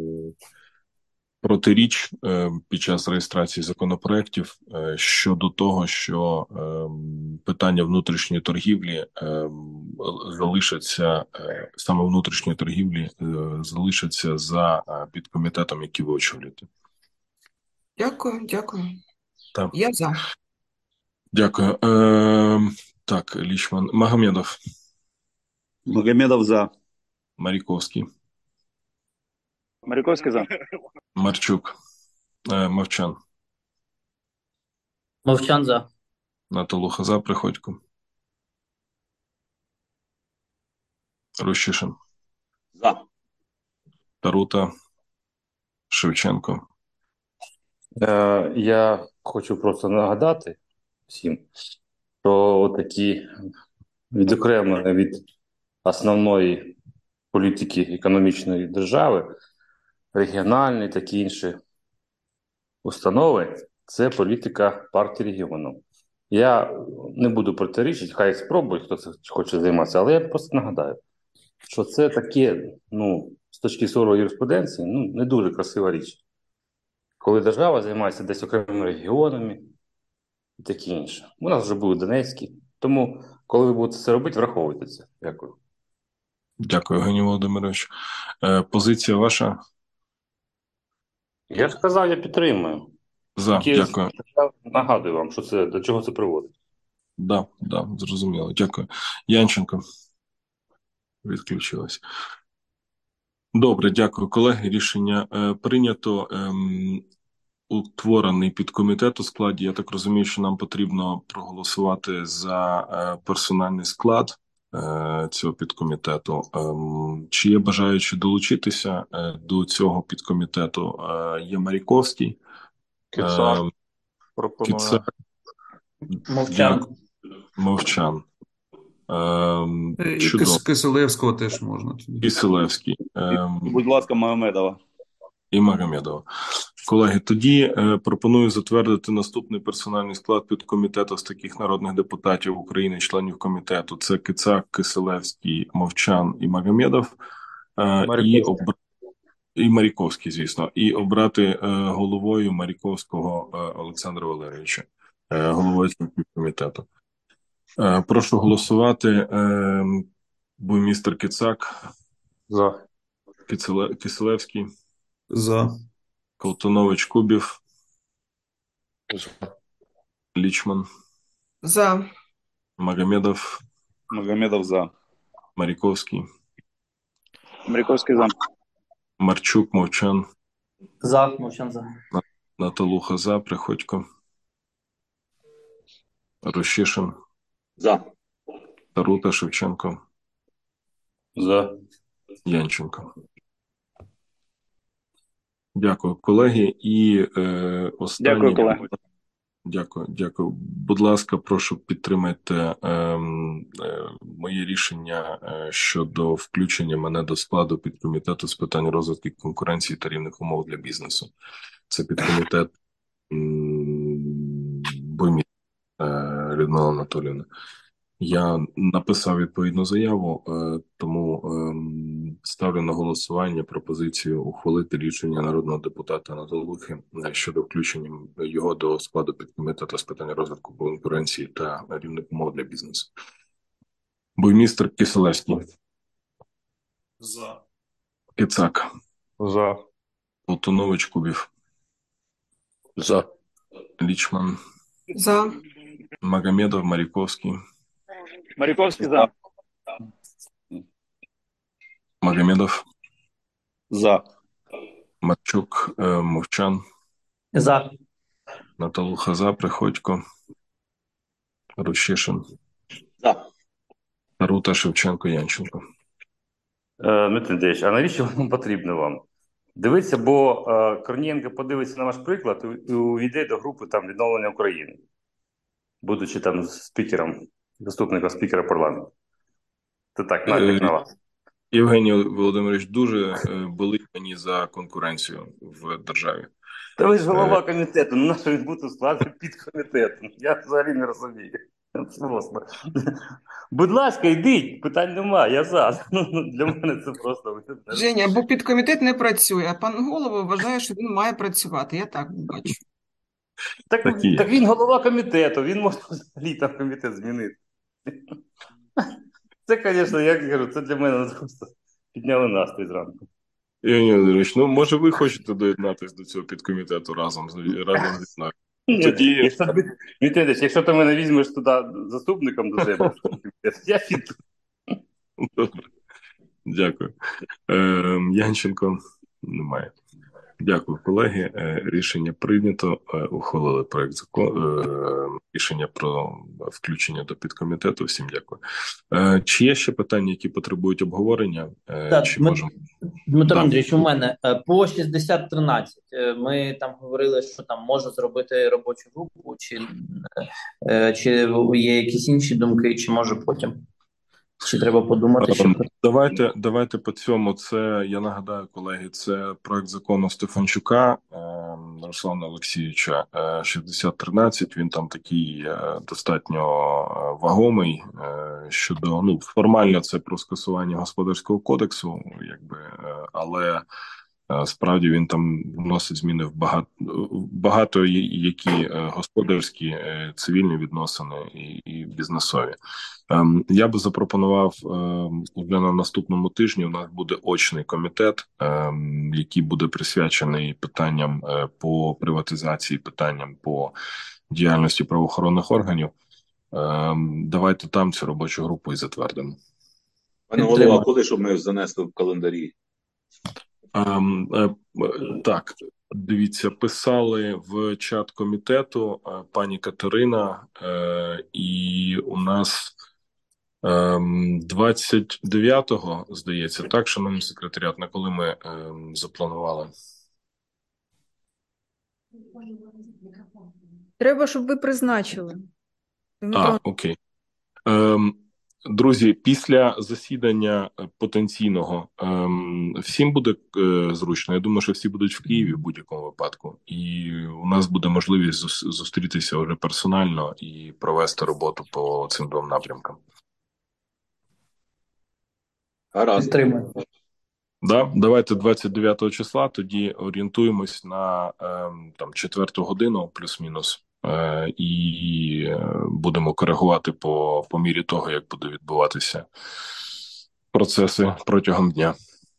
протиріч під час реєстрації законопроєктів щодо того, що питання внутрішньої торгівлі залишаться, саме внутрішньої торгівлі залишаться за підкомітетом, який ви очолюєте. Дякую. Так. Я за. Дякую. Так, Лічман. Магомедов. Магомедов за. Маріковський. Маріковський за. Марчук. Мовчан. Мовчан за. Наталуха за. Приходько. Рущишин. За. Тарута. Шевченко. Я хочу просто нагадати всім, що такі відокремлення від основної політики економічної держави, регіональні такі інші установи – це політика партії регіону. Я не буду протирічити, хай спробують, хто це хоче займатися, але я просто нагадаю, що це таке, з точки зору юриспруденції, не дуже красива річ. Коли держава займається десь окремими регіонами і таке інше. У нас вже будуть Донецькі. Тому, коли ви будете це робити, враховуйте це. Дякую. Дякую, Евгеній Володимирович. Позиція ваша? Я ж сказав, я підтримую. За, Тільки дякую. я нагадую вам, що це, до чого це приводить. Да, зрозуміло. Дякую. Янченко. Відключилась. Добре, дякую, колеги. Рішення прийнято. Утворений підкомітет у складі. Я так розумію, що нам потрібно проголосувати за персональний склад цього підкомітету. Чи є бажаючі долучитися до цього підкомітету? Є Маріковський. Кицак пропонує. Мовчан. Мовчан. І Киселевського теж можна. Киселевський. Будь ласка, Магомедова. І Магомедова. Колеги, тоді пропоную затвердити наступний персональний склад підкомітету з таких народних депутатів України, членів комітету. Це Кицак, Киселевський, Мовчан і Магомедов. І Маріковський, звісно. І обрати головою Маріковського Олександра Валерійовича, головою цього підкомітету. Прошу голосувати. Буймістер Кицак. За. Киселевський. За. Колтунович Кубів. Лічман. За. Магомедов. Магомедов за. Маріковський. Маріковський за. Марчук, Мовчан. За. Мовчан за. Наталуха за. Приходько. Рощишин. За. Тарута, Шевченко. За. Янченко. Дякую, колеги. І останнє... Дякую, колеги. Дякую. Будь ласка, прошу підтримайте моє рішення щодо включення мене до складу підкомітету з питань розвитку конкуренції та рівних умов для бізнесу. Це підкомітет Буймістер Людмила Анатоліївна. Я написав відповідну заяву, тому ставлю на голосування пропозицію ухвалити рішення народного депутата Наталухи щодо включення його до складу підкомітету з питань розвитку конкуренції та рівних умов для бізнесу. Буймістер Киселевський. За. Кицак. За. Колтунович Кубів. За. Лічман. За. Магомедов, Маріковський. Маріковський за. Магомедов. За. Марчук, Мовчан. За. Наталуха за. Приходько. Рущишин. За. Тарута, Шевченко, Янченко. Дмитро Андрійович, а навіщо воно потрібно вам? Дивіться, бо Корнієнко подивиться на ваш приклад і увійде до групи відновлення України, будучи спікером, заступником спікера парламенту. Це так, натяк на вас. Євгеній Володимирович, дуже болить мені за конкуренцію в державі. Та ви ж голова комітету, ну на що він буде складати підкомітету? Я взагалі не розумію. Це просто. Будь ласка, йдіть, питань немає, я за. Для мене це просто... Женя, бо підкомітет не працює, а пан голова вважає, що він має працювати. Я так бачу. Так він голова комітету, він може взагалі там комітет змінити. Це, звісно, я кажу, це для мене просто підняли настрій зранку. Євгеній Володимирович, ну може ви хочете доєднатися до цього підкомітету разом зі мною? Тоді... Якщо ти мене візьмеш туди заступником до себе, я піду. Добре. Дякую. Янченко немає. Дякую, колеги. Рішення прийнято. Ухвалили проект закону. Рішення про включення до підкомітету. Всім дякую. Чи є ще питання, які потребують обговорення? Так, чи можемо... Дмитро Андрійович, у мене по 6013 ми там говорили, що там може зробити робочу групу, чи є якісь інші думки, чи може потім? Чи треба подумати, що... Давайте по цьому. Це, я нагадаю, колеги, це проект закону Стефанчука Руслана Олексійовича 6013. Він там такий достатньо вагомий щодо, ну, формально це про скасування Господарського кодексу, якби, але справді він там вносить зміни в багато які господарські, цивільні відносини і бізнесові. Я би запропонував вже на наступному тижні. У нас буде очний комітет, який буде присвячений питанням по приватизації, питанням по діяльності правоохоронних органів. Давайте там цю робочу групу і затвердимо. Пане голова, коли щоб ми занесли в календарі? Так, дивіться, писали в чат комітету пані Катерина, і у нас 29-го, здається, так, шановний секретаріат, на коли ми запланували? Треба, щоб ви призначили. Окей. Друзі, після засідання потенційного всім буде зручно. Я думаю, що всі будуть в Києві в будь-якому випадку. І у нас буде можливість зустрітися вже персонально і провести роботу по цим двом напрямкам. Гаразд. Да, давайте 29 числа, тоді орієнтуємось на там 4 годину плюс-мінус. І будемо коригувати по мірі того, як будуть відбуватися процеси протягом дня.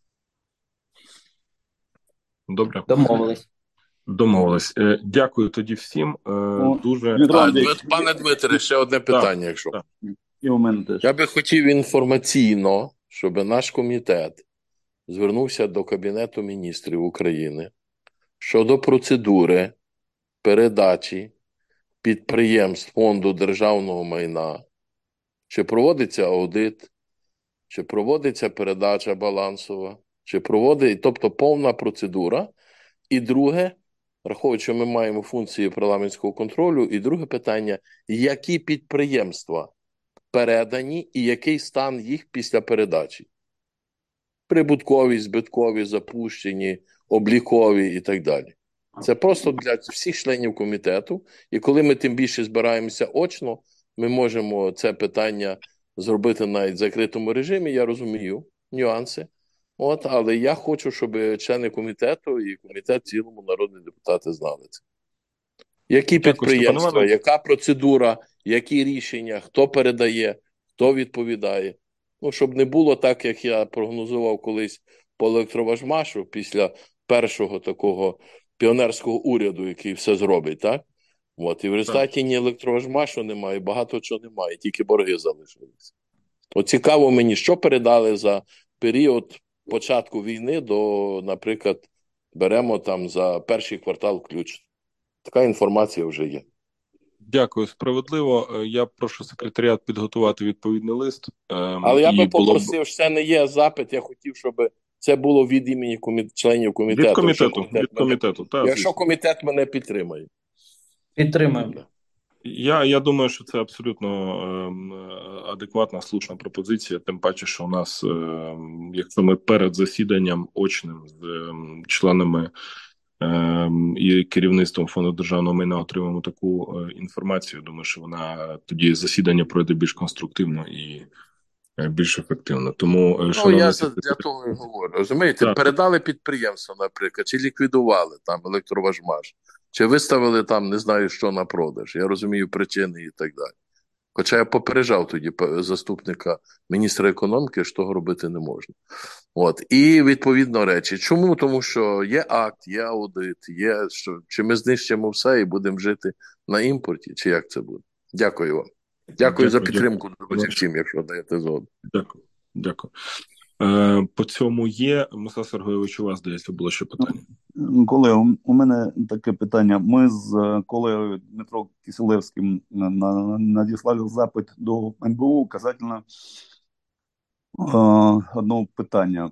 Добре? Домовились. Дякую тоді всім. Дуже... Пане Дмитре, ще одне питання, якщо. І у мене теж. Я би хотів інформаційно, щоб наш комітет звернувся до Кабінету міністрів України щодо процедури передачі підприємств Фонду державного майна, чи проводиться аудит, чи проводиться передача балансова, чи проводить, тобто повна процедура. І друге, враховуючи, що ми маємо функції парламентського контролю, і друге питання, які підприємства передані і який стан їх після передачі? Прибуткові, збиткові, запущені, облікові і так далі. Це просто для всіх членів комітету. І коли ми тим більше збираємося очно, ми можемо це питання зробити навіть в закритому режимі. Я розумію нюанси. Але я хочу, щоб члени комітету і комітет в цілому, народні депутати знали це. Які підприємства, яка процедура, які рішення, хто передає, хто відповідає. Щоб не було так, як я прогнозував колись по електроважмашу після першого такого піонерського уряду, який все зробить, так? І в результаті ні електроважмашу немає, багато чого немає, тільки борги залишилися. Цікаво мені, що передали за період початку війни до, наприклад, беремо там за перший квартал включно. Така інформація вже є. Дякую, справедливо. Я прошу секретаріат підготувати відповідний лист. Але я би попросив, що це не є запит, я хотів, щоб це було від імені членів комітету. Від комітету. Якщо комітет мене підтримає. Підтримуємо. Я думаю, що це абсолютно адекватна, слушна пропозиція, тим паче, що у нас, якщо ми перед засіданням очним з членами і керівництвом Фонду державного майна отримаємо таку інформацію, думаю, що вона тоді засідання пройде більш конструктивно і більш ефективно. Тому, Ну, шановні я для того і говорю. Розумієте, Так. передали підприємство, наприклад, чи ліквідували там електроважмаш, чи виставили там, не знаю, що на продаж. Я розумію причини і так далі. Хоча я попереджав тоді заступника міністра економіки, що того робити не можна. От. І відповідно речі. Чому? Тому що є акт, є аудит, є що, чи ми знищимо все і будемо жити на імпорті, чи як це буде? Дякую вам. Дякую за підтримку, друзі, всім, якщо даєте згоду. Дякую. По цьому є. Муса Сергійович, у вас, здається, було ще питання. Колеги, у мене таке питання. Ми з колегою Дмитро Киселевським надіслали запит до НБУ касательно одного питання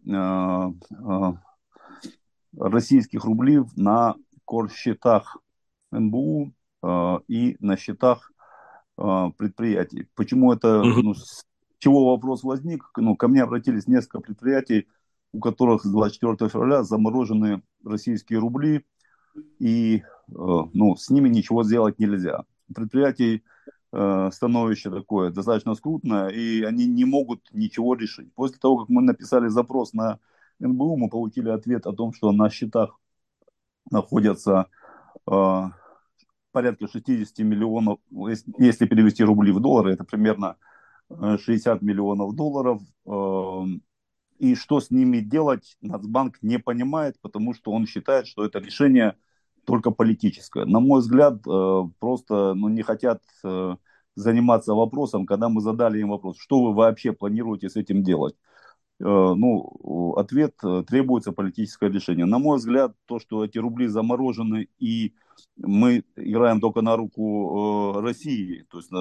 російських рублів на корсчетах НБУ и на счетах предприятий. Почему это, с чего вопрос возник? Ко мне обратились несколько предприятий, у которых с 24 февраля заморожены российские рубли, и с ними ничего сделать нельзя. Предприятий становище такое достаточно скрутное, и они не могут ничего решить. После того, как мы написали запрос на НБУ, мы получили ответ о том, что на счетах находятся порядка 60 миллионов, если перевести рубли в доллары, это примерно 60 миллионов долларов. И что с ними делать, Нацбанк не понимает, потому что он считает, что это решение только политическое. На мой взгляд, просто не хотят заниматься вопросом, когда мы задали им вопрос, что вы вообще планируете с этим делать. Ответ: требуется политическое решение. На мой взгляд, то, что эти рубли заморожены и мы играем только на руку России, то есть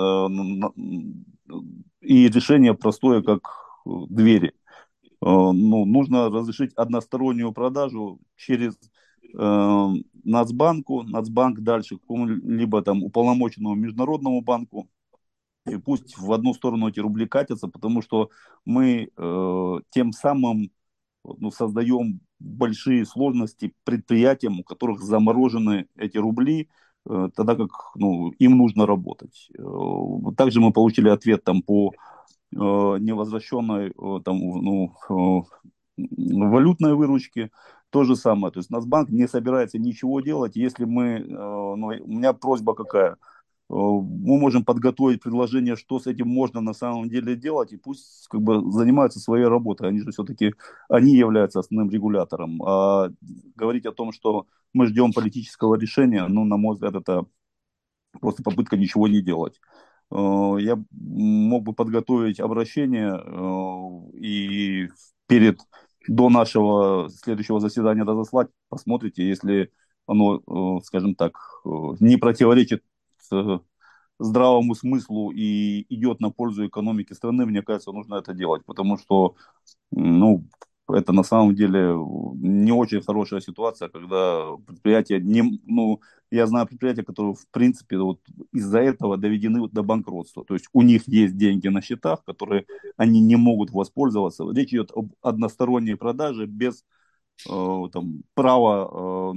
и решение простое, как двери. Нужно разрешить одностороннюю продажу через Нацбанку, Нацбанк дальше к какому-либо там уполномоченному международному банку, и пусть в одну сторону эти рубли катятся, потому что мы тем самым создаем большие сложности предприятиям, у которых заморожены эти рубли, тогда как им нужно работать. Также мы получили ответ там по невозвращенной валютной выручке. То же самое. То есть Нацбанк не собирается ничего делать, если мы... у меня просьба какая? Мы можем подготовить предложение, что с этим можно на самом деле делать, и пусть занимаются своей работой. Они же все-таки, они являются основным регулятором. А говорить о том, что мы ждем политического решения, на мой взгляд, это просто попытка ничего не делать. Я мог бы подготовить обращение и до нашего следующего заседания разослать. Посмотрите, если оно, скажем так, не противоречит здравому смыслу и идет на пользу экономике страны, мне кажется, нужно это делать, потому что, это на самом деле не очень хорошая ситуация, когда предприятия я знаю предприятия, которые, в принципе, из-за этого доведены до банкротства. То есть у них есть деньги на счетах, которые они не могут воспользоваться. Речь идет об односторонней продаже без права,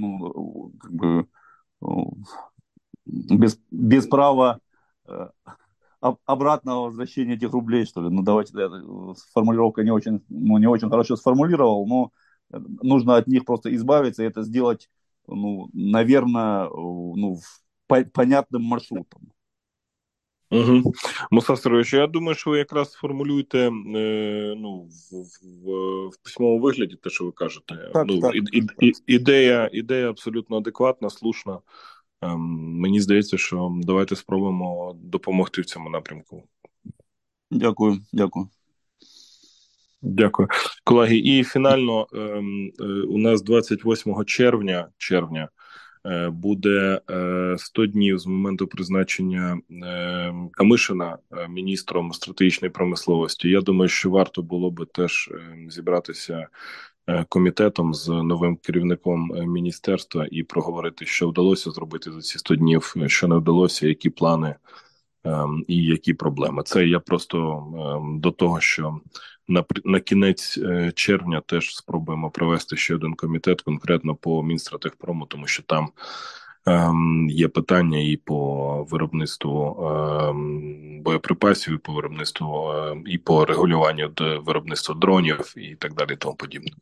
без права обратного возвращения этих рублей, что ли. Давайте, формулировка не очень хорошо сформулировал, но нужно от них просто избавиться и это сделать, наверное, понятным маршрутом. Угу. Муса Сергійович, я думаю, що ви якраз сформулюєте в письмовому вигляді те, що ви кажете. Так. Ідея абсолютно адекватна, слушна. Мені здається, що давайте спробуємо допомогти в цьому напрямку. Дякую. Колеги, і фінально у нас 28 червня буде 100 днів з моменту призначення Камишина міністром стратегічної промисловості. Я думаю, що варто було би теж зібратися комітетом, з новим керівником міністерства і проговорити, що вдалося зробити за ці 100 днів, що не вдалося, які плани і які проблеми. Це я просто до того, що на кінець червня теж спробуємо провести ще один комітет конкретно по Мінстратегпрому, тому що там є питання і по виробництву боєприпасів, і по виробництву, і по регулюванню виробництва дронів і так далі, і тому подібне.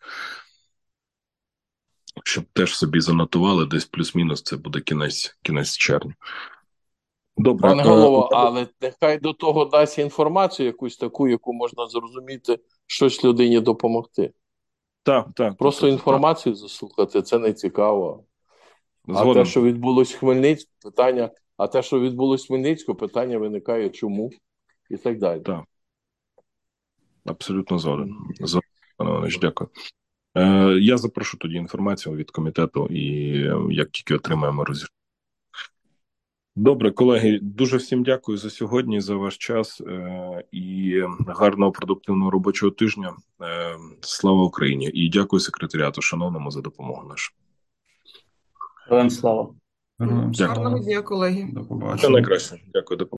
Щоб теж собі занотували, десь плюс-мінус це буде кінець червня. Добре. Пане голово, але нехай до того дасть інформацію якусь таку, яку можна зрозуміти, щось людині допомогти. Так. Просто інформацію заслухати, це не цікаво. А те, що відбулось в Хмельницькому, питання виникає чому і так далі. Так. Абсолютно згоден. Дякую. Я запрошу тоді інформацію від комітету і як тільки отримаємо роз'яснення. Добре, колеги, дуже всім дякую за сьогодні, за ваш час і гарного продуктивного робочого тижня. Слава Україні! І дякую секретаріату шановному за допомогу нашу. Героям слава! Гарного дня, колеги. До побачення. Все найкраще. Дякую.